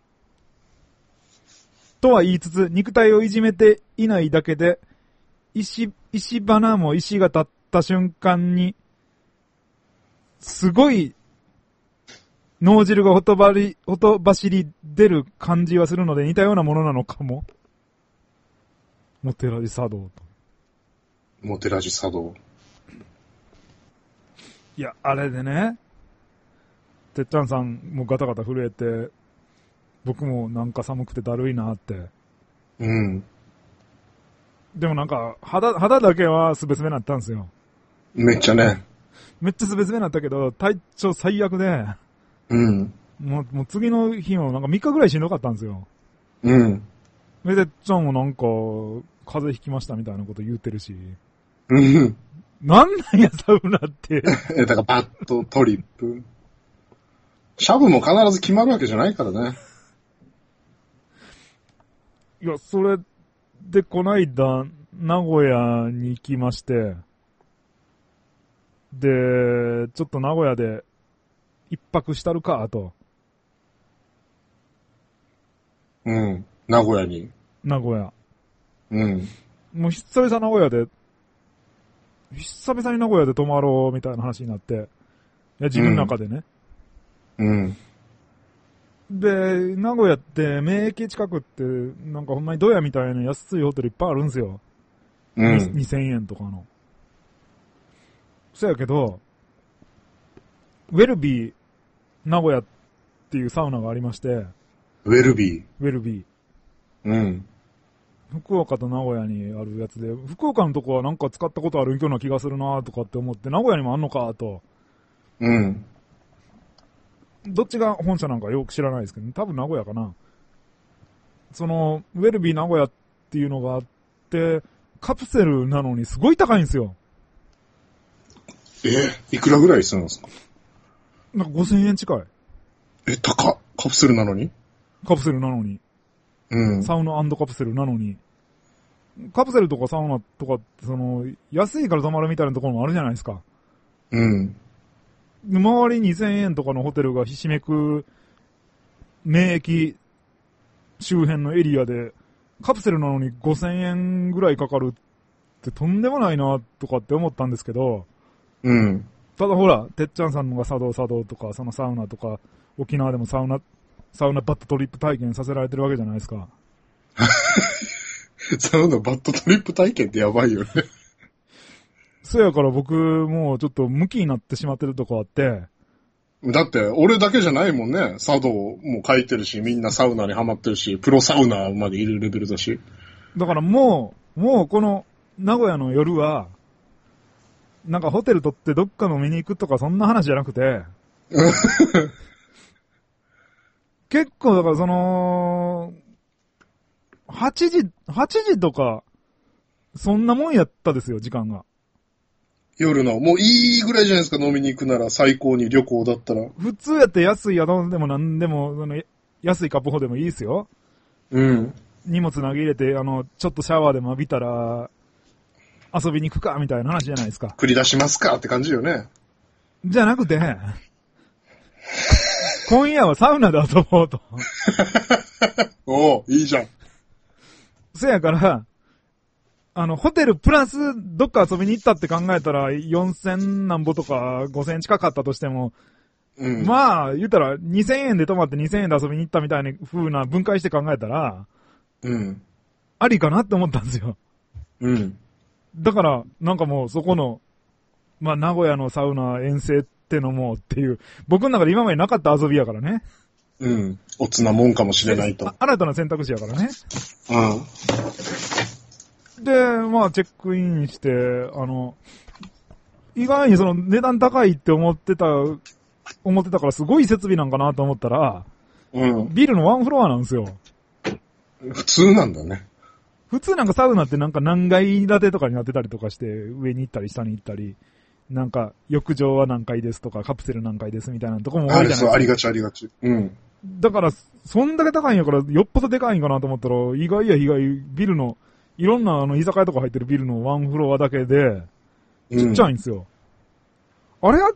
とは言いつつ、肉体をいじめていないだけで、石、石花も石が立った瞬間に、すごい、脳汁がほとばり、ほとばしり出る感じはするので似たようなものなのかも。モテラジ茶道と。 モテラジ茶道。 いや、あれでね、てっちゃんさんもガタガタ震えて、僕もなんか寒くてだるいなって。 うん。 でもなんか、肌、肌だけはすべすべなったんですよ。 めっちゃね。 めっちゃすべすべなったけど、体調最悪で、 うん。 もう、もう次の日もなんかみっかぐらいしんどかったんですよ。 うん。 で、てっちゃんもなんか、風邪ひきましたみたいなこと言ってるし。 うん。 なんなんや、サウナって。 え、だからバット、トリップ。シャブも必ず決まるわけじゃないからね。 いや、それでこないだ、名古屋に行きまして、で、ちょっと名古屋で一泊したるか、と。 うん。名古屋に。 名古屋。 うん。 もう久々名古屋で、久々に名古屋で泊まろうみたいな話になって、いや、自分の中でね。 うん。うんで、名古屋って名駅近くって、なんかほんまにドヤみたいな安いホテルいっぱいあるんですよ。うん。にせんえんとかの。そやけど、ウェルビー名古屋っていうサウナがありまして。ウェルビーウェルビー。 うん。 福岡と名古屋にあるやつで、福岡のとこはなんか使ったことあるような気がするなとかって思って、名古屋にもあんのかと。 うん。 どっちが本社なんかよく知らないですけど、多分名古屋かな。その、ウェルビー名古屋っていうのがあって、カプセルなのにすごい高いんですよ。 えー、いくらぐらいするんですか？ なんかごせんえん近い。 え、高っ。カプセルなのに？ カプセルなのに。 うん。 サウナ&カプセルなのに。カプセルとかサウナとかって、その、安いから泊まるみたいなところもあるじゃないですか。 うん。 周りにせんえんとかのホテルがひしめく名駅周辺のエリアでカプセルなのにごせんえんぐらいかかるってとんでもないなとかって思ったんですけど、 うん。 ただほら、てっちゃんさんのが茶道茶道とか、そのサウナとか、沖縄でもサウナ、サウナバットトリップ体験させられてるわけじゃないですか。 サウナバットトリップ体験ってやばいよね。 そやから僕もうちょっとムキになってしまってるとこあって。 だって俺だけじゃないもんね。茶道も書いてるし、みんなサウナにハマってるし、プロサウナーまでいるレベルだし。 だからもう、もうこの名古屋の夜は、なんかホテル取ってどっか飲みに行くとかそんな話じゃなくて、結構だからその、はちじ、はちじとか、そんなもんやったですよ、時間が。 夜の、もういいぐらいじゃないですか、飲みに行くなら、最高に旅行だったら。 普通やって安い宿でも何でも、その安いカップホでもいいですよ。 うん。 荷物投げ入れて、あの、ちょっとシャワーでも浴びたら、遊びに行くか、みたいな話じゃないですか。 繰り出しますかって感じよね。 じゃなくて、今夜はサウナで遊ぼうと。 おう、いいじゃん。 そやから、あの、ホテルプラスどっか遊びに行ったって考えたらよんせんなんぼとかごせん近かったとしても、うん、まあ、言ったらにせんえんで泊まってにせんえんで遊びに行ったみたいな風な分解して考えたら、 うん。 ありかなって思ったんですよ。 うん。 だから、なんかもうそこの、まあ名古屋のサウナ遠征ってのもっていう、僕の中で今までなかった遊びやからね。 うん。おつなもんかもしれないと。 新たな選択肢やからね。 うん。 で、まあチェックインして、あの、意外にその値段高いって思ってた、思ってたからすごい設備なんかなと思ったら、 うん。 ビルのワンフロアなんですよ。 普通なんだね。 普通なんかサウナってなんか何階建てとかになってたりとかして、上に行ったり下に行ったり、なんか浴場は何階ですとかカプセル何階ですみたいなとこも多いじゃないですか。 あれそう、ありがちありがち。うん。 だから、そんだけ高いんやから、よっぽどでかいんかなと思ったら、意外や意外、ビルの、いろんなあの居酒屋とか入ってるビルのワンフロアだけで、ちっちゃいんですよ。うん、あれって。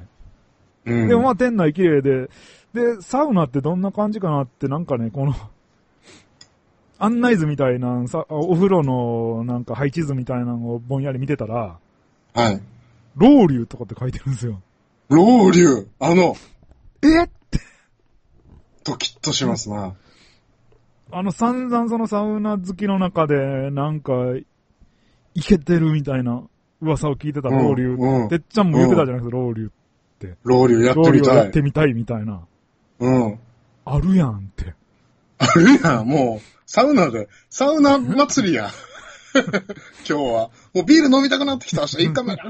うん、でもまあ店内綺麗で、で、サウナってどんな感じかなって、なんかね、この、案内図みたいな、さ、お風呂のなんか配置図みたいなのをぼんやり見てたら、 はい。 ロウリュとかって書いてるんですよ。 ロウリュあの、 えって。 ドキッとしますな。 あの散々そのサウナ好きの中で、なんか、イケてるみたいな噂を聞いてたロウリュ、うんうん、てっちゃんも言ってたじゃないですか、うん、ロウリュって。 ロウリュやってみたい。ロウリュやってみたいみたいな。 うん。 あるやんって。 あるやん、もう、サウナで、サウナ祭りや。今日は。もうビール飲みたくなってきた。明日一回目。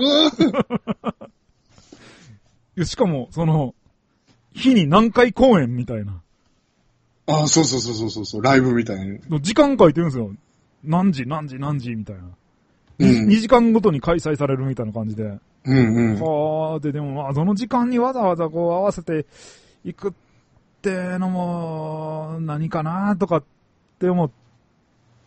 うしかも、その、日に何回公演みたいな。 ああ、そうそうそうそうそう、ライブみたいな。 時間書いてるんですよ。何時、何時、何時みたいな。うん、にじかんごとに開催されるみたいな感じで。 うんうん。 はあ、で、でもまあ、その時間にわざわざこう合わせていくってのも、何かなとかって思って、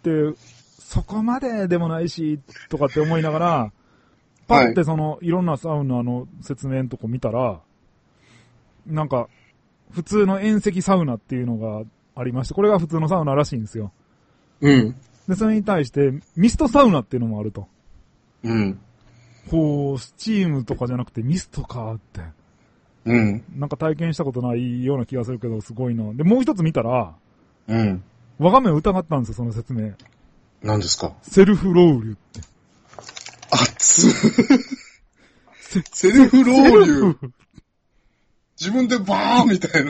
そこまででもないし、とかって思いながら、パッてその、いろんなサウナの説明のとこ見たら、なんか、普通の遠赤サウナっていうのがありまして、これが普通のサウナらしいんですよ。 うん。 で、それに対して、ミストサウナっていうのもあると。 うん。 こう、スチームとかじゃなくてミストかって。 うん。 なんか体験したことないような気がするけど、すごいな。で、もう一つ見たら、 うん。 我が目を疑ったんですよ、その説明。 何ですか？ セルフロウリュって。 熱っ。セルフロウリュ。自分でバーンみたいな。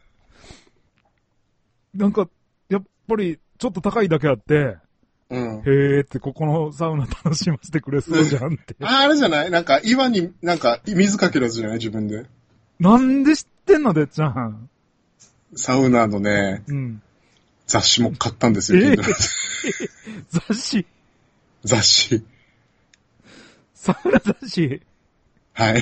なんか、やっぱり、ちょっと高いだけあって、 うん。 へーって、ここのサウナ楽しませてくれそうじゃんって。 あ、あれじゃないなんか、岩になんか、水かけるやつじゃない自分で。 なんで知ってんのでっちゃん。 サウナのね、うん。雑誌も買ったんですよ。えー、 雑誌雑誌。 サウナ雑誌はい。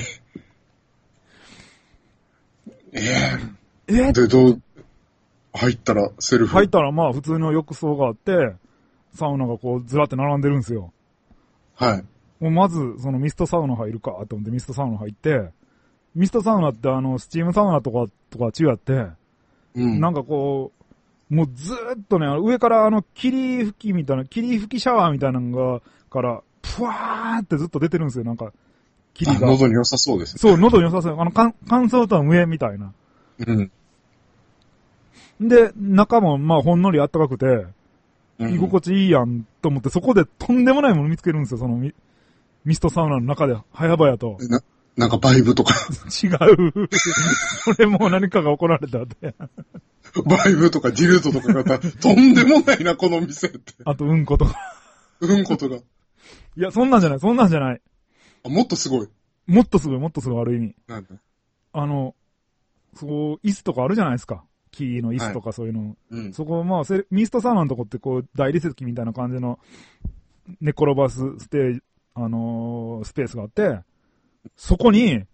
ええー。えで、どう、入ったらセルフ。 入ったらまあ普通の浴槽があって、サウナがこうずらって並んでるんですよ。 はい。 もうまず、そのミストサウナ入るかと思ってミストサウナ入って、ミストサウナってあの、スチームサウナとか、とか違って、うん、なんかこう、もうずーっとね、上からあの、霧吹きみたいな、霧吹きシャワーみたいなのが、から、ぷわーってずっと出てるんですよ、なんか。 霧が。喉に良さそうですね。 そう、喉に良さそう。あの、乾燥とは無縁みたいな。 うん。 で、中もまあほんのり暖かくて、居心地いいやんと思って、そこでとんでもないもの見つけるんですよ、そのミ、ミストサウナの中で、早々と。 な、なんかバイブとか。 違う。それもう何かが怒られたって。 バイブとかディルドとかがとんでもないな、この店って。 あと、うんことか。 うんことが。いや、そんなんじゃない、そんなんじゃない。 あ、もっとすごい。 もっとすごい、もっとすごい、ある意味。 なんだあの、そう、椅子とかあるじゃないですか。木の椅子とかそういうの。はいうん、そこ、まあ、ミストサウナのとこってこう、大理石みたいな感じの、寝転ばすステージ、あのー、スペースがあって、そこに、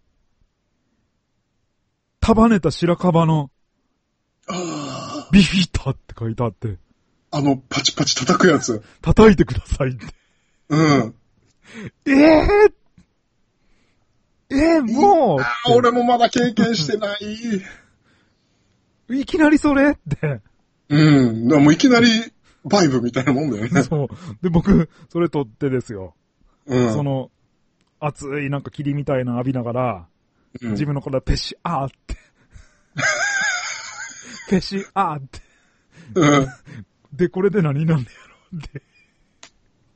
束ねた白樺の、ビフィタって書いてあって。 あの、パチパチ叩くやつ。 叩いてくださいって。 うん。 ええー、えー、もうああ、俺もまだ経験してない。 いきなりそれって。 うん。もういきなりバイブみたいなもんだよね。 そう。で、僕、それ取ってですよ。 うん。 その、熱いなんか霧みたいなの浴びながら、うん、自分の体ペシアーって。ペシアーって。 うん。 で、これで何なんだやろうって。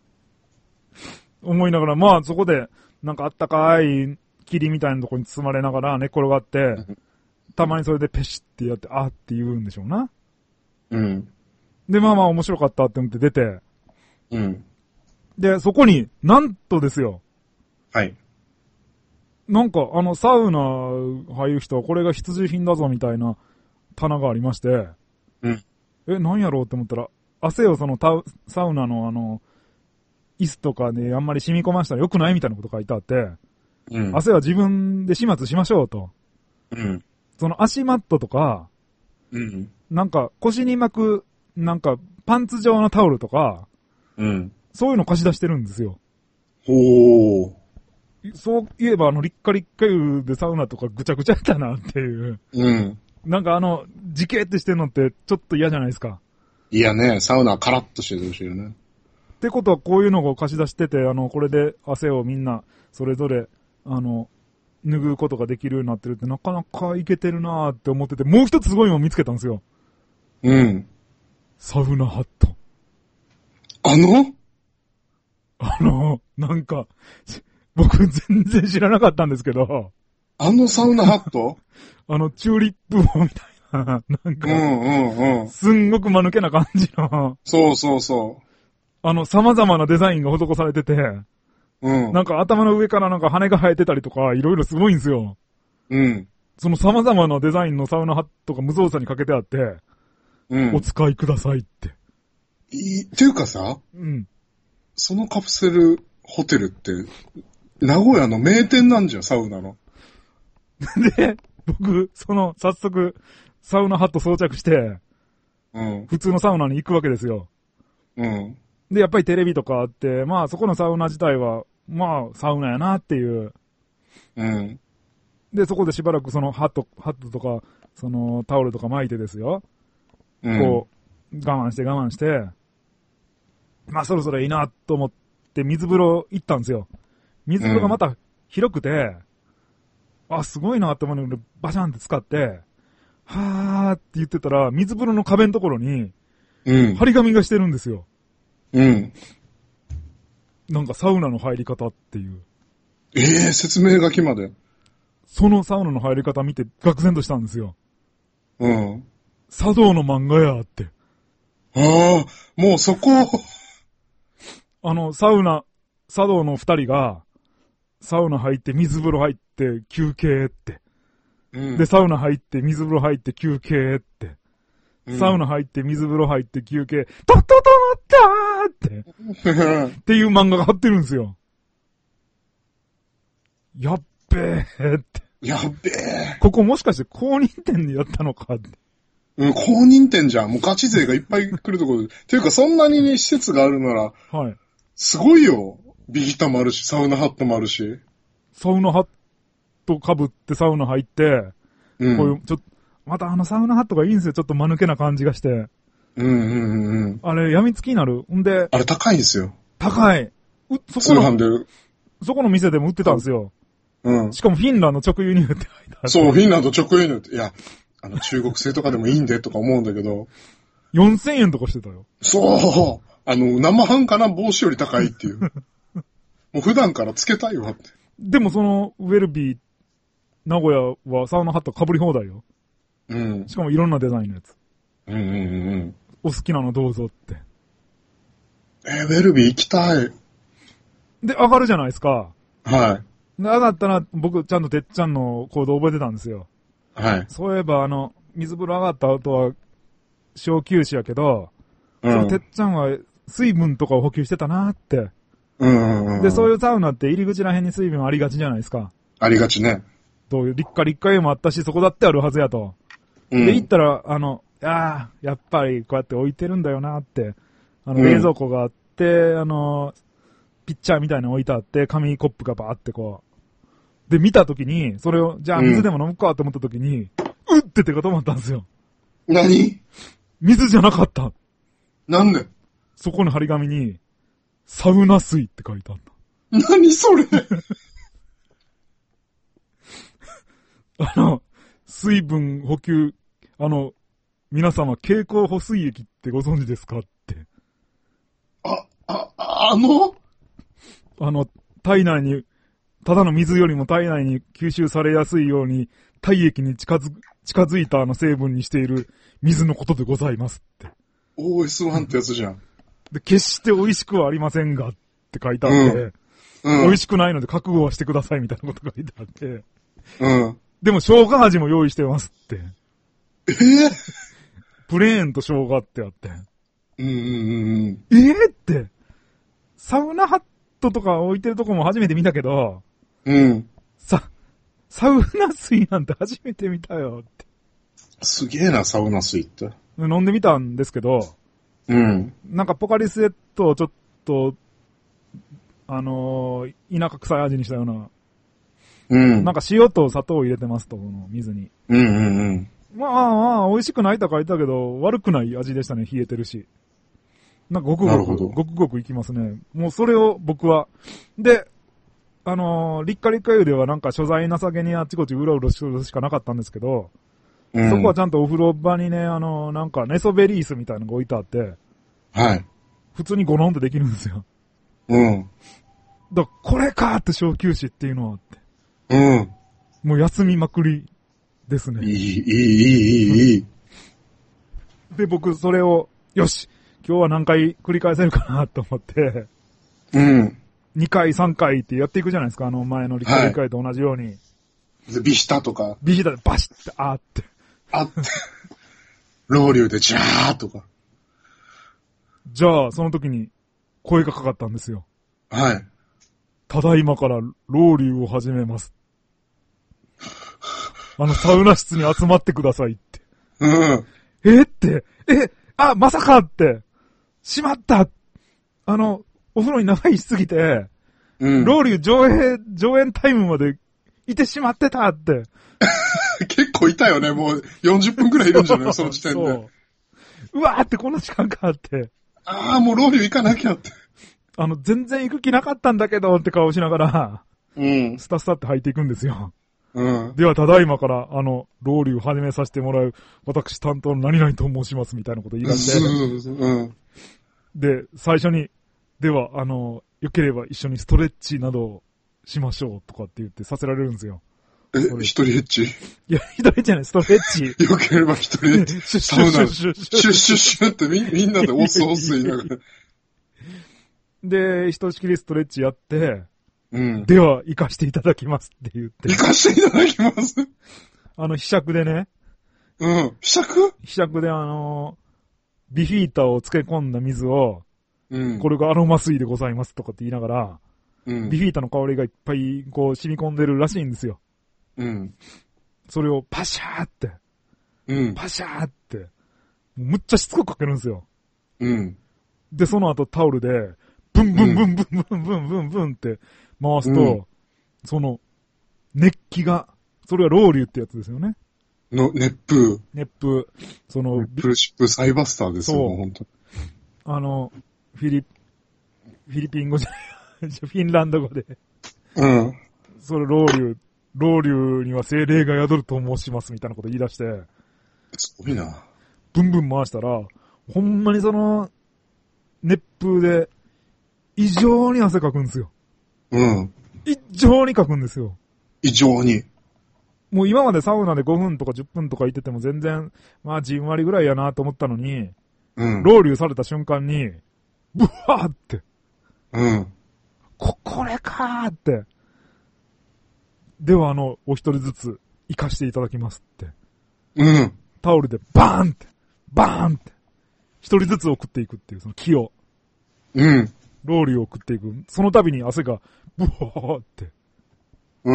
思いながら、まあそこで、なんかあったかい霧みたいなとこに包まれながら寝転がって、たまにそれでペシってやって、あーって言うんでしょうな。 うん。 で、まあまあ面白かったって思って出て、 うん。 で、そこに、なんとですよ。 はい。 なんか、あの、サウナ入る人はこれが必需品だぞみたいな棚がありまして、 うん。 え、なんやろうって思ったら、汗をそのタサウナのあの、椅子とかであんまり染み込ましたら良くないみたいなこと書いてあって、うん、汗は自分で始末しましょうと。うん。その足マットとか、うん。なんか腰に巻く、なんかパンツ状のタオルとか、うん。そういうの貸し出してるんですよ。 ほー。 そう言えばあの、リッカリッカ湯でサウナとかぐちゃぐちゃやったなっていう。うん。なんかあの、時系ってしてるのってちょっと嫌じゃないですか。 いやね、サウナはカラッとしてるほしいよね。 ってことはこういうのを貸し出してて、あの、これで汗をみんな、それぞれ、あの、脱ぐことができるようになってるってなかなかいけてるなーって思ってて、もう一つすごいのを見つけたんですよ。うん。サウナハット。 あのあの、なんか、僕全然知らなかったんですけど。 あのサウナハットあの、チューリップ帽みたいな、なんか、 うんうんうん。 すんごく間抜けな感じの。 そうそうそう。 あの、様々なデザインが施されてて、うん。なんか頭の上からなんか羽が生えてたりとか、いろいろすごいんですよ。うん。その様々なデザインのサウナハットが無造作にかけてあって、うん。お使いくださいって。 いい、っていうかさ、うん。そのカプセルホテルって、名古屋の名店なんじゃん、サウナの。 で、僕、その、早速、サウナハット装着して、うん。普通のサウナに行くわけですよ。うん。で、やっぱりテレビとかあって、まあそこのサウナ自体は、まあサウナやなっていう。うん。で、そこでしばらくそのハット、ハットとか、そのタオルとか巻いてですよ。うん。こう、我慢して我慢して、まあそろそろいいなと思って水風呂行ったんですよ。水風呂がまた広くて、うん、あ、すごいなって思うので、バシャンって使って、はーって言ってたら、水風呂の壁のところに、うん。張り紙がしてるんですよ。うん。なんかサウナの入り方っていう。 ええー、説明書きまで。 そのサウナの入り方見て愕然としたんですよ。 うん。 茶道の漫画やって。 ああ、もうそこ。 あの、サウナ、茶道の二人が、サウナ入って水風呂入って休憩って。うん、で、サウナ入って水風呂入って休憩って。うん、サウナ入って水風呂入って休憩、とっととったーって。っていう漫画が貼ってるんですよ。やっべーって。 やっべー。 ここもしかして公認店でやったのかって。 うん、公認店じゃん。もうガチ勢がいっぱい来るところで。ていうか、そんなに、ね、施設があるなら、はい。すごいよ。ビギタもあるし、サウナハットもあるし。 サウナハット被ってサウナ入って、うん、こういう、ちょっと、またあのサウナハットがいいんですよ。ちょっと間抜けな感じがして。うんうんうんうん。 あれ、病みつきになる。んで。 あれ高いんですよ。 高い。う、そこの、そこの店でも売ってたんですよ。うん。しかもフィンランド直輸入って書いてある。 そう、フィンランド直輸入って。いや、あの中国製とかでもいいんでとか思うんだけど。 よんせんえんとかしてたよ。 そう。あの、生半可な帽子より高いっていう。もう普段からつけたいわって。 でもその、ウェルビー、名古屋はサウナハット被り放題よ。うん。しかもいろんなデザインのやつ。うんうんうん。お好きなのどうぞって。 えー、ウェルビー行きたい。 で、上がるじゃないですか。 はい。 で、上がったら、僕、ちゃんとてっちゃんの行動覚えてたんですよ。はい。そういえば、あの、水風呂上がった後は、小休止やけど、うん、そのてっちゃんは水分とかを補給してたなって。うんうんうん。で、そういうサウナって入り口ら辺に水分ありがちじゃないですか。 ありがちね。 どういう、立夏立夏湯もあったし、そこだってあるはずやと。うん、で、行ったら、あの、ああ、やっぱりこうやって置いてるんだよなって。あの、冷蔵庫があって、うん、あの、ピッチャーみたいなの置いてあって、紙コップがバーってこう。で、見たときに、それを、じゃあ水でも飲むかと思ったときに、うん、うって手が止まったんですよ。 何？ 水じゃなかった。 なんで？ そこの張り紙に、サウナ水って書いてあった。 何それあの、水分補給、あの、皆様、経口補水液ってご存知ですかって。 あ、あ、あのあの、体内に、ただの水よりも体内に吸収されやすいように、体液に近づ、近づいたあの成分にしている水のことでございますって。 オーエスワン ってやつじゃん。 で、決して美味しくはありませんがって書いてあって、うんうん、美味しくないので覚悟はしてくださいみたいなことが書いてあって、うん。でも生姜味も用意してますって。 えー、 プレーンと生姜ってあって。 うんうんうんうん。 えー、って、サウナハットとか置いてるとこも初めて見たけど、 うん。 さ、サウナ水なんて初めて見たよって。 すげえな、サウナ水って。 飲んでみたんですけど、 うん。 なんかポカリスエットをちょっと、あのー、田舎臭い味にしたような、うん。なんか塩と砂糖を入れてますと、この水に。 うんうんうん。 まあまあ、美味しくないと書いたけど、悪くない味でしたね、冷えてるし。なんかごくごく、ごくごくいきますね。もうそれを僕は、で、あのー、リッカリッカ湯ではなんか所在情けにあっちこっちうろうろするしかなかったんですけど、うん、そこはちゃんとお風呂場にね、あのー、なんかネソベリースみたいなのが置いてあって、 はい。 普通にゴロンってできるんですよ。 うん。 だこれかーって小休止っていうのはって。 うん。 もう休みまくりですね。 いい、いい、いい、いい。 で、僕それを、よし今日は何回繰り返せるかなと思って、 うん。 にかい、さんかいってやっていくじゃないですか、あの前のリカリカイと同じように。はい、 で、ビヒタとか。 ビヒタでバシッて、あーって。 あって。ロウリュでジャーとか。 じゃあ、その時に声がかかったんですよ。 はい。 ただいまからロウリュを始めます。あの、サウナ室に集まってくださいって。 うん。 えって、え、あ、まさかって。しまったあの、お風呂に長居しすぎて、うん、ロウリュ上映、上演タイムまでいてしまってたって。 結構いたよね、もうよんじゅっぷんくらいいるんじゃないその時点で。 そう。うわーってこんな時間かって。 ああ、もうロウリュ行かなきゃって。 あの、全然行く気なかったんだけどって顔しながら、 うん。 スタスタって入っていくんですよ。 うん。 では、ただいまから、あの、ロウリュを始めさせてもらう、私担当の何々と申しますみたいなこと言い出して。 うん。 で、最初に、では、あの、良ければ一緒にストレッチなどをしましょうとかって言ってさせられるんですよ。 え、一人エッチ？ いや、一人エッチじゃない、ストレッチ。 良ければ一人エッチ。シュッシュッシュッシュッシュッ。シュッシュッシュッってみ、みんなで押す押す言いながら。 で、ひとしきりストレッチやって、 うん。 では、行かしていただきますって言って。 行かしていただきます。 あの、ひ杓でね。 うん。ひ杓？ ひ杓であの、ビフィーターを漬け込んだ水を、 うん。 これがアロマ水でございますとかって言いながら、 うん。 ビフィーターの香りがいっぱいこう染み込んでるらしいんですよ。 うん。 それをパシャーって。 うん。 パシャーって。むっちゃしつこくかけるんですよ。 うん。 で、その後タオルで、ブンブンブンブンブンブンブンブンブンって回すと、うん、その、熱気が、それはロウリュってやつですよね。 の、熱風。 熱風。その、 プルシップサイバスターですよ、ほんと。 あの、フィリ、フィリピン語じゃない、フィンランド語で。 うん。 それ、ロウリュ、ロウリュには精霊が宿ると申しますみたいなこと言い出して。 すごいな。 ブンブン回したら、ほんまにその、熱風で、異常に汗かくんですよ。 うん。 異常にかくんですよ。 異常に。 もう今までサウナでごふんとかじゅっぷんとかいてても全然、まあじんわりぐらいやなと思ったのに、 うん。 ロウリュされた瞬間に、ブワーって。 うん。 こ、これかーって。ではあの、お一人ずつ、行かしていただきますって。 うん。 タオルでバーンって、バーンって。一人ずつ送っていくっていう、その気を。 うん。 ロウリュを送っていく。その度に汗が、ブワーって。 うん。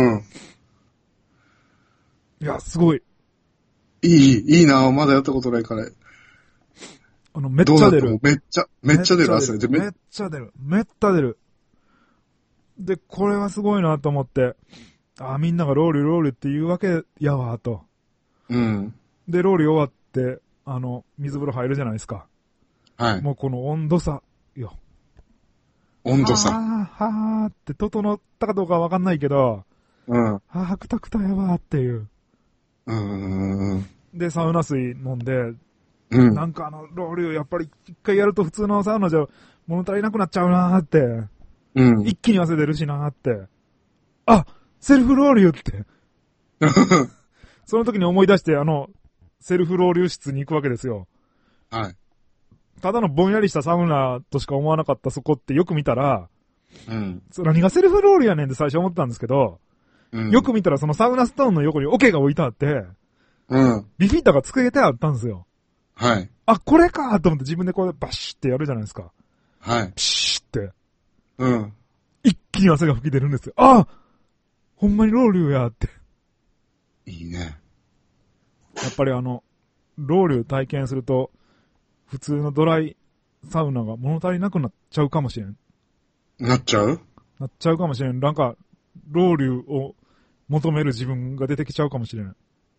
いや、すごい。 いい、いいなまだやったことないから。 あの、めっちゃ出る。 めっちゃ、めっちゃ出る汗。 めっちゃ出る。めっちゃ出る。で、これはすごいなと思って、あ、みんながローリュローリュって言うわけやわ、と。 うん。 で、ローリュ終わって、あの、水風呂入るじゃないですか。 はい。 もうこの温度差よ。 温度差。 はぁ、はぁって整ったかどうかはわかんないけど、 うん。 はぁ、くたくたやわっていう。 うーん。 で、サウナ水飲んで、 うん。 なんかあの、ロウリュやっぱり一回やると普通のサウナじゃ物足りなくなっちゃうなーって。 うん。一気に汗出るしなーって。あ、セルフロウリュって。その時に思い出して、あの、セルフロウリュ室に行くわけですよ。 はい。 ただのぼんやりしたサウナとしか思わなかったそこってよく見たら、 うん。 何がセルフロールやねんって最初思ったんですけど、うん、よく見たらそのサウナストーンの横に桶が置いてあって、 うん。 ビフィータが机てあったんですよ。 はい。 あ、これかと思って自分でこうバシッってやるじゃないですか。 はい。 ピシッって。 うん。 一気に汗が吹き出るんですよ。あほんまにロウリュやって。 いいね。 やっぱりあの、ロウリュ体験すると、普通のドライサウナが物足りなくなっちゃうかもしれん。 なっちゃうなっちゃうかもしれん。なんか、ロウリュを求める自分が出てきちゃうかもしれん。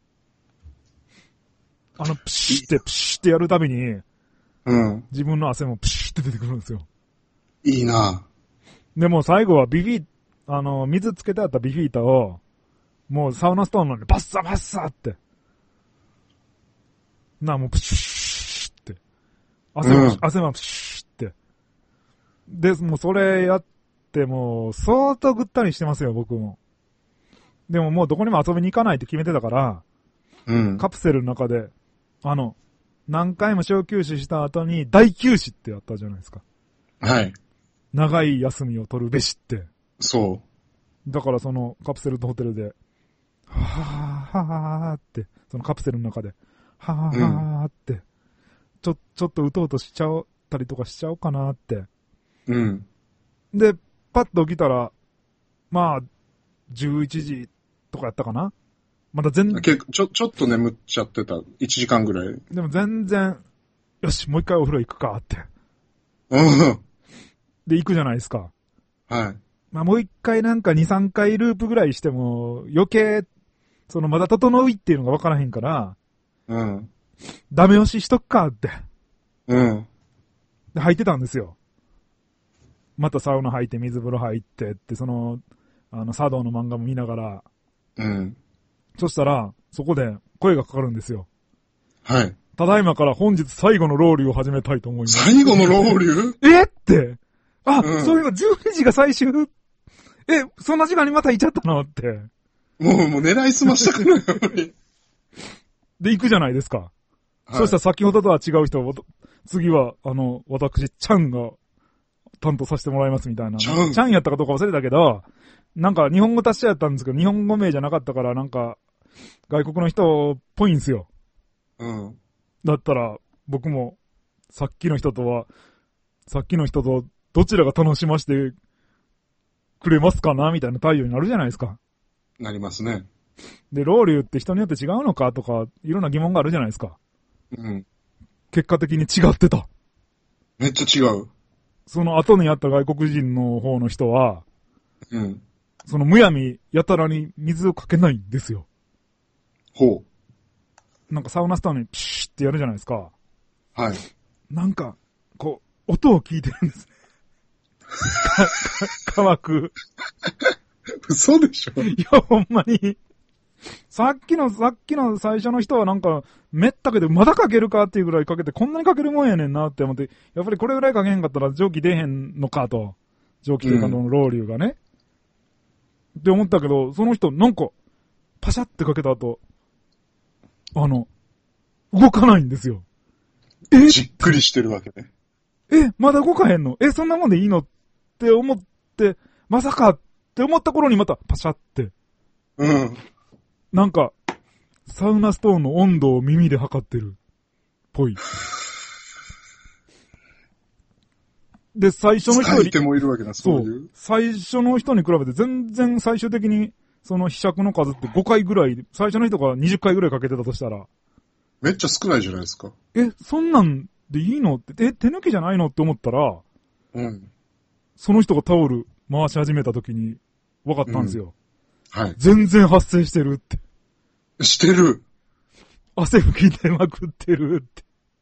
あの、プシって、プシってやるたびに、 うん。 自分の汗もプシって出てくるんですよ。 いいなぁ。でも最後はビフィー、あの、水つけてあったビフィータを、もうサウナストーンのでバッサバッサって。なあ、もうプシって。汗も、うん、汗もプシって。で、もうそれやってもう、相当ぐったりしてますよ、僕も。でももうどこにも遊びに行かないって決めてたから、 うん。 カプセルの中で、あの、何回も小休止した後に大休止ってやったじゃないですか。 はい。 長い休みを取るべしって。 そう。 だからそのカプセルとホテルで、はぁはぁはぁって、そのカプセルの中で、はぁはぁはぁって、うん、ちょ、ちょっとうとうとしちゃったりとかしちゃおうかなって。 うん。 で、パッと起きたら、まあ、じゅういちじとかやったかな。まだ全然。 結構、ちょ、ちょっと眠っちゃってた。いちじかんぐらい。 でも全然、よし、もう一回お風呂行くかって。 うん。 で、行くじゃないですか。 はい。 まあもう一回なんかに、さんかいループぐらいしても、余計、そのまだ整いっていうのがわからへんから、 うん。 ダメ押ししとくかって。 うん。 で、入ってたんですよ。またサウナ入って水風呂入ってって、その、あの、茶道の漫画も見ながら、 うん。 そしたら、そこで声がかかるんですよ。 はい。 ただいまから本日最後のロウリュを始めたいと思います。 最後のロウリュえって。あ、うん、そういうのじゅうにじが最終。え、そんな時間にまた行っちゃったのって。 もう、もう狙いすましたくないより。 で、行くじゃないですか。はい、そしたら先ほどとは違う人、次は、あの、私、ちゃんが担当させてもらいますみたいな。 ちゃんちゃんやったかどうか忘れたけど、なんか日本語達者やったんですけど、日本語名じゃなかったから、なんか、外国の人っぽいんですよ。 うん。 だったら、僕も、さっきの人とは、さっきの人と、どちらが楽しませてくれますかなみたいな対応になるじゃないですか。 なりますね。 で、ロウリュって人によって違うのかとか、いろんな疑問があるじゃないですか。 うん。 結果的に違ってた。 めっちゃ違う。 その後にやった外国人の方の人は、 うん。 そのむやみやたらに水をかけないんですよ。 ほう。なんかサウナスターにピシッってやるじゃないですか。 はい。 なんか、こう、音を聞いてるんですね。か、か、乾く。 嘘でしょ？ いや、ほんまに。さっきの、さっきの最初の人はなんか、めったけど、まだかけるかっていうぐらいかけて、こんなにかけるもんやねんなって思って、やっぱりこれぐらいかけへんかったら蒸気出へんのかと。蒸気というかのロウリュがね。うん、って思ったけど、その人、なんか、パシャってかけた後、あの、動かないんですよ。 え？じっくりしてるわけね。 え、まだ動かへんの？え、そんなもんでいいのって思って、まさかって思った頃にまたパシャって。 うん。 なんか、サウナストーンの温度を耳で測ってる。ぽい。で、最初の人より。 疲れてもいるわけだ、そういう。そう。 最初の人に比べて全然最終的に、その被釈の数ってごかいぐらい、最初の人がにじゅっかいぐらいかけてたとしたら。 めっちゃ少ないじゃないですか。 え、そんなんでいいのって、え、手抜きじゃないのって思ったら、 うん。 その人がタオル回し始めた時に分かったんですよ。 うん、はい。 全然発生してるって。 してる。 汗吹き出まくってるって。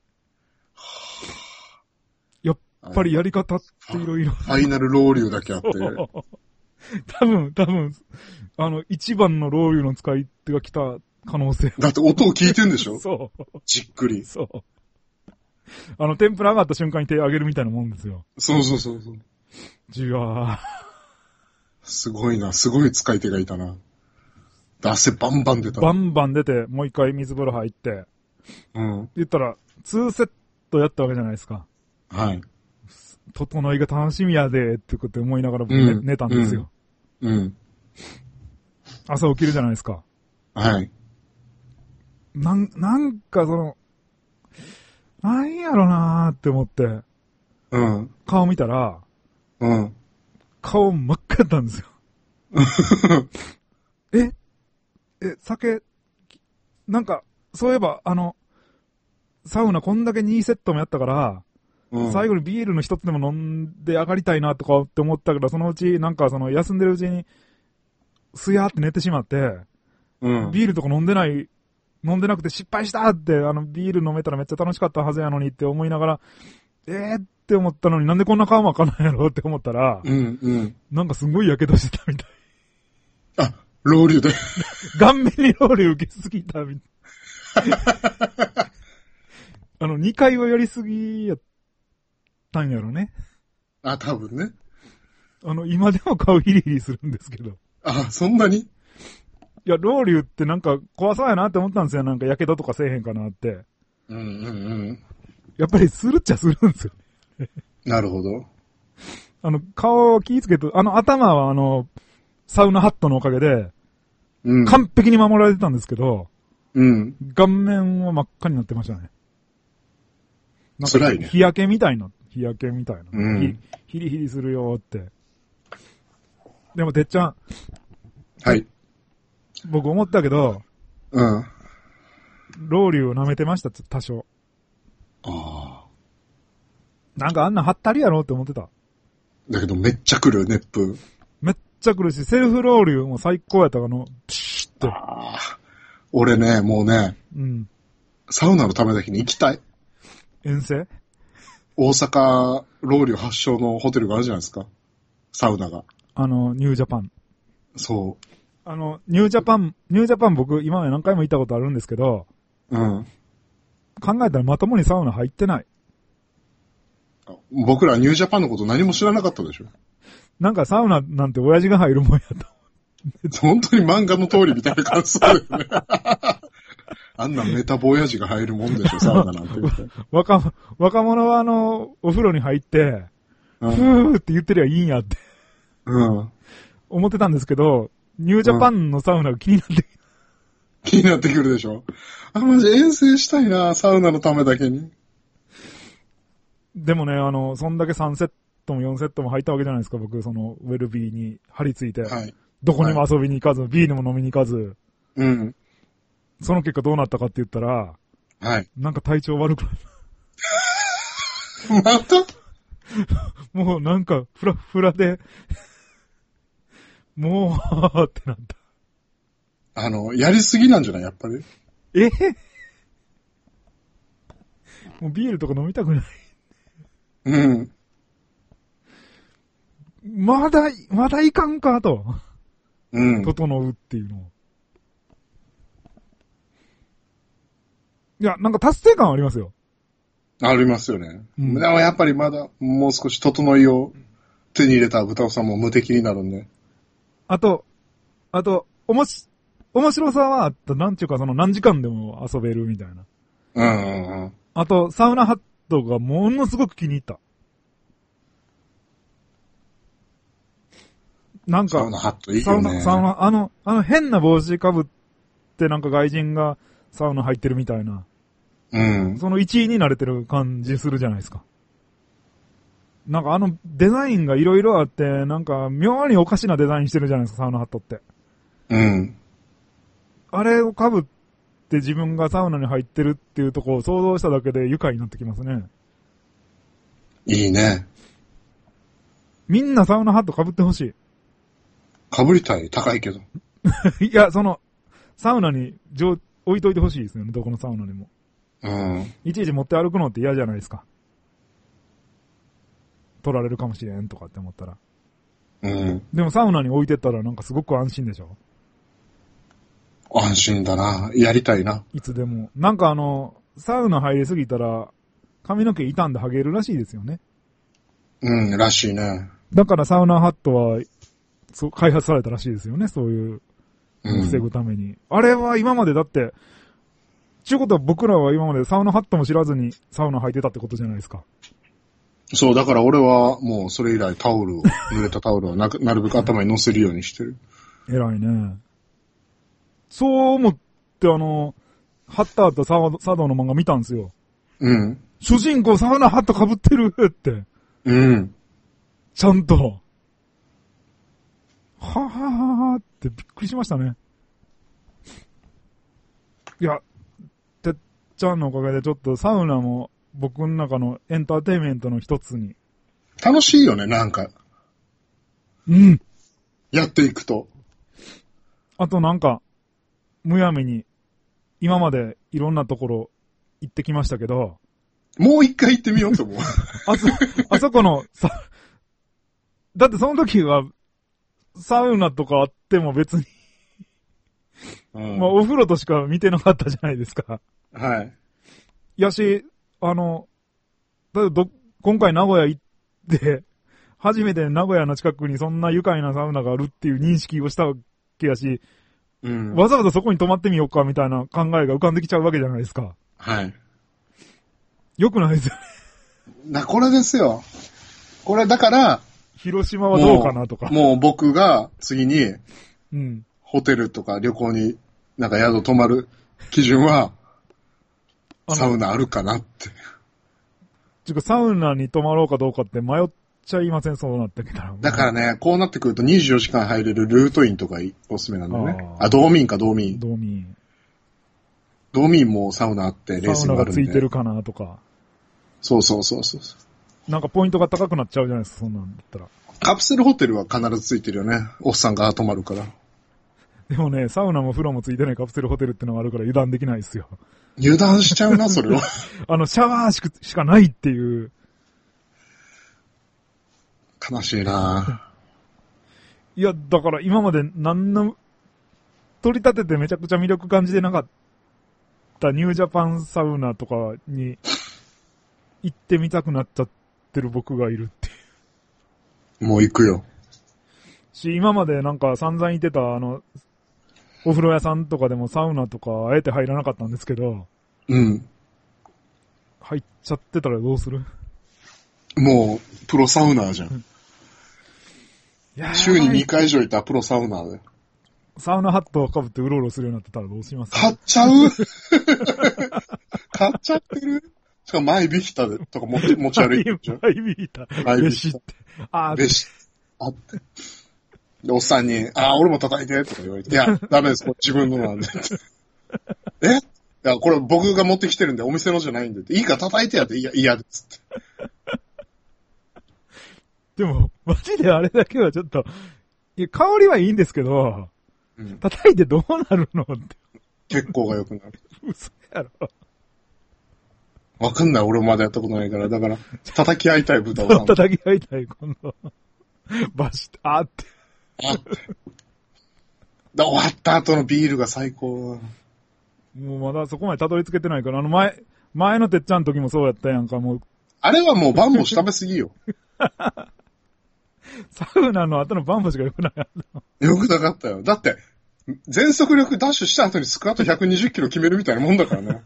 やっぱりやり方っていろいろ。 ファイナルロウリュだけあって。 多分、多分、あの、一番のロウリュの使い手が来た可能性。 だって音を聞いてんでしょ？ そう。 じっくり。 そう。あの、天ぷら上がった瞬間に手上げるみたいなもんですよ。 そうそうそうそう。 じわー。 すごいな、すごい使い手がいたな。汗バンバン出た。 バンバン出て、もう一回水風呂入って。うん。言ったら、にセットやったわけじゃないですか。はい。整いが楽しみやで、ってこと思いながら僕、ねうん、寝たんですよ。うん。うん、朝起きるじゃないですか。はい。なん、なんかその、なんやろなーって思って、うん。顔見たら、うん。顔真っ赤だったんですよ。ええ、酒、なんか、そういえば、あの、サウナこんだけにセットもやったから、うん、最後にビールの一つでも飲んで上がりたいなとかって思ったけど、そのうち、なんかその休んでるうちに、すやーって寝てしまって、うん、ビールとか飲んでない、飲んでなくて失敗したって、あの、ビール飲めたらめっちゃ楽しかったはずやのにって思いながら、えーって思ったのになんでこんな顔も開かないやろって思ったら、うんうん、なんかすごい火傷してたみたい。 あ、ロウリュで。 顔面にロウリュ受けすぎたみたい。あの、にかいはやりすぎやったんやろね。 あ、多分ね。 あの、今でも顔ヒリヒリするんですけど。 あ、そんなに？いや、ロウリュってなんか怖そうやなって思ったんですよ。なんか火傷とかせえへんかなって。うんうんうん。やっぱりするっちゃするんですよ。 なるほど。 あの、顔を気ぃつけて、あの頭はあの、サウナハットのおかげで、うん、完璧に守られてたんですけど、うん。顔面は真っ赤になってましたね。なんか辛いね。日焼けみたいな、日焼けみたいな。うん。ヒリヒリするよって。でも、てっちゃん。はい。僕思ったけど、うん。ロウリュを舐めてました、多少。ああ。なんかあんな貼ったりやろって思ってた。 だけどめっちゃ来る、熱風。 めっちゃ来るし、セルフロウリュも最高やったかの、ピシッって。ああ。俺ね、もうね、うん。サウナのためだけに行きたい。 遠征？ 大阪ロウリュ発祥のホテルがあるじゃないですか。サウナが。 あの、ニュージャパン。 そう。 あの、ニュージャパン、ニュージャパン僕今まで何回も行ったことあるんですけど、うん。考えたらまともにサウナ入ってない。 僕らニュージャパンのこと何も知らなかったでしょ。 なんかサウナなんて親父が入るもんやと。本当に漫画の通りみたいな感じだよね。あんなメタボ親父が入るもんでしょ、サウナなんて。 若、若者はあの、お風呂に入って、うん、ふーって言ってりゃいいんやって。うん。思ってたんですけど、ニュージャパンのサウナが気になって、うん、 気になってくるでしょ。あ、マジ遠征したいな、サウナのためだけに。 でもね、あの、そんだけさんセットもよんセットも入ったわけじゃないですか、僕、その、ウェルビーに張り付いて。はい。どこにも遊びに行かず、はい、ビールも飲みに行かず。うん。その結果どうなったかって言ったら、はい。なんか体調悪くなった。またもうなんか、フラフラで、もう、ってなった。 あの、やりすぎなんじゃないやっぱり。えもうビールとか飲みたくない。うん。まだ、まだいかんかと。うん。整うっていうのを。いや、なんか達成感はありますよ。 ありますよね。うん、でもやっぱりまだ、もう少し整いを手に入れた豚尾さんも無敵になるんで。 あと、あと、おもし、面白さはあった、なんちゅうかその何時間でも遊べるみたいな。うんうんうん。あと、サウナハットがものすごく気に入った。なんか、 サウナハットいいよね。サウナ、 サウナ、あの、あの変な帽子かぶってなんか外人がサウナ入ってるみたいな。うん。その一位に慣れてる感じするじゃないですか。なんかあのデザインがいろいろあって、なんか妙におかしなデザインしてるじゃないですか、サウナハットって。うん。あれを被って自分がサウナに入ってるっていうところを想像しただけで愉快になってきますね。 いいね。 みんなサウナハット被ってほしい。 被りたい、高いけど。 いや、その、サウナに置いといてほしいですよね、どこのサウナにも。うん。いちいち持って歩くのって嫌じゃないですか。取られるかもしれんとかって思ったら。うん。でもサウナに置いてったらなんかすごく安心でしょ。 安心だな。やりたいな。 いつでも。なんかあの、サウナ入りすぎたら髪の毛傷んで剥げるらしいですよね。 うん、らしいね。 だからサウナハットは、そう、開発されたらしいですよね、そういう、防ぐために。うん、あれは今までだって、ちゅうことは僕らは今までサウナハットも知らずにサウナ履いてたってことじゃないですか。 そう、だから俺はもうそれ以来タオルを、濡れたタオルをな, なるべく頭に乗せるようにしてる。 偉いね。そう思って、あの、ハッターとサドの漫画見たんですよ。 うん。 主人公サウナハット被ってるって。 うん。 ちゃんと。ははははってびっくりしましたね。いや、てっちゃんのおかげでちょっとサウナも僕の中のエンターテインメントの一つに。 楽しいよね、なんか。 うん。 やっていくと。 あとなんか、むやみに、今までいろんなところ行ってきましたけど。 もう一回行ってみようと思う。 あそ、あそこの、さ、だってその時は、サウナとかあっても別に、うん、まあお風呂としか見てなかったじゃないですか。 はい。 やし、あの、だど、今回名古屋行って、初めて名古屋の近くにそんな愉快なサウナがあるっていう認識をしたわけやし、うん、わざわざそこに泊まってみようかみたいな考えが浮かんできちゃうわけじゃないですか。 はい。 よくないですよね。 な、これですよ。これだから、 広島はどうかなとか。 もう、もう僕が次に、うん、ホテルとか旅行になんか宿泊まる基準は、サウナあるかなって。 ちゅうかサウナに泊まろうかどうかって迷っちゃいません、そうなってきたら。 だからね、こうなってくるとにじゅうよじかん入れるルートインとかおすすめなんだよね。ああ、道民か道民。 道民。 道民もサウナあってレースがあるんで。サウナがついてるかなとか。 そうそうそうそう。 なんかポイントが高くなっちゃうじゃないですか、そんなんだったら。 カプセルホテルは必ずついてるよね。おっさんが泊まるから。 でもね、サウナも風呂もついてないカプセルホテルってのがあるから油断できないですよ。 油断しちゃうな、それは。 あの、シャワーしか、しかないっていう。 悲しいないや、だから今まで何の、取り立ててめちゃくちゃ魅力感じてなかったニュージャパンサウナとかに行ってみたくなっちゃってる僕がいるっていう。 もう行くよ。 し、今までなんか散々行ってたあの、お風呂屋さんとかでもサウナとかあえて入らなかったんですけど。 うん。 入っちゃってたらどうする？ もう、プロサウナーじゃん。週ににかい以上いたプロサウナーで。 サウナハットを被ってうろうろするようになってたらどうしますか？ 買っちゃう買っちゃってるしかもマイビヒタでとか持ち持ち歩いてるじゃん。 マイビヒタ。 マイビヒタ。 あー。 レシあって。で、おっさんに、ああ、俺も叩いてとか言われて、いや、ダメです、これ自分のなんで。え？いや、これ僕が持ってきてるんで、お店のじゃないんで。いいから叩いてやって、いや、嫌です。 でも、マジであれだけはちょっと、いや、香りはいいんですけど、うん、叩いてどうなるのって。 血行が良くなる。 嘘やろ。 わかんない、俺まだやったことないから。だから、叩き合いたい豚を。 叩き合いたい、今度。バシッ、あって。 あって。で、終わった後のビールが最高。 もうまだそこまでたどり着けてないから、あの前、前のてっちゃんの時もそうやったやんか、もう。 あれはもうバンボシ食べすぎよ。 サウナの後のバンボシが良くなかった。 良くなかったよ。だって、全速力ダッシュした後にスクワットひゃくにじゅっキロ決めるみたいなもんだからね。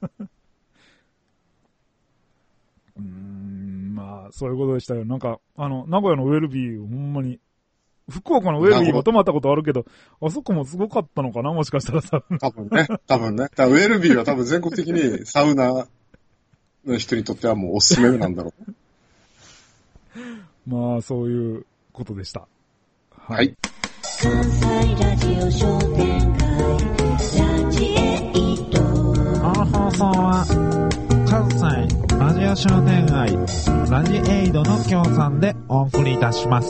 うーん、まあ、そういうことでしたよ。なんか、あの、名古屋のウェルビーをほんまに、福岡のウェルビーも泊まったことあるけど、あそこもすごかったのかな、もしかしたらさ。 多分ね、多分ね。だウェルビーは多分全国的にサウナの人にとってはもうおすすめなんだろう。 まあ、そういうことでした。 はい。 関西ラジオ商店会ラジエイト。 この放送は関西ラジオ商店街ラジエイドの協賛でお送りいたします。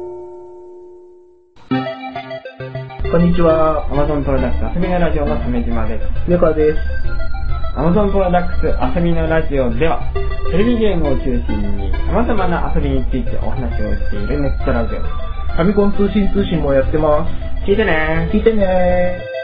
こんにちは。アマゾンプロダクツ遊びのラジオの鮫島です。 猫です。 アマゾンプロダクツ遊びのラジオでは、テレビゲームを中心に様々な遊びについてお話をしているネットラジオ。 ファミコン通信通信もやってます。 聞いてね聞いてね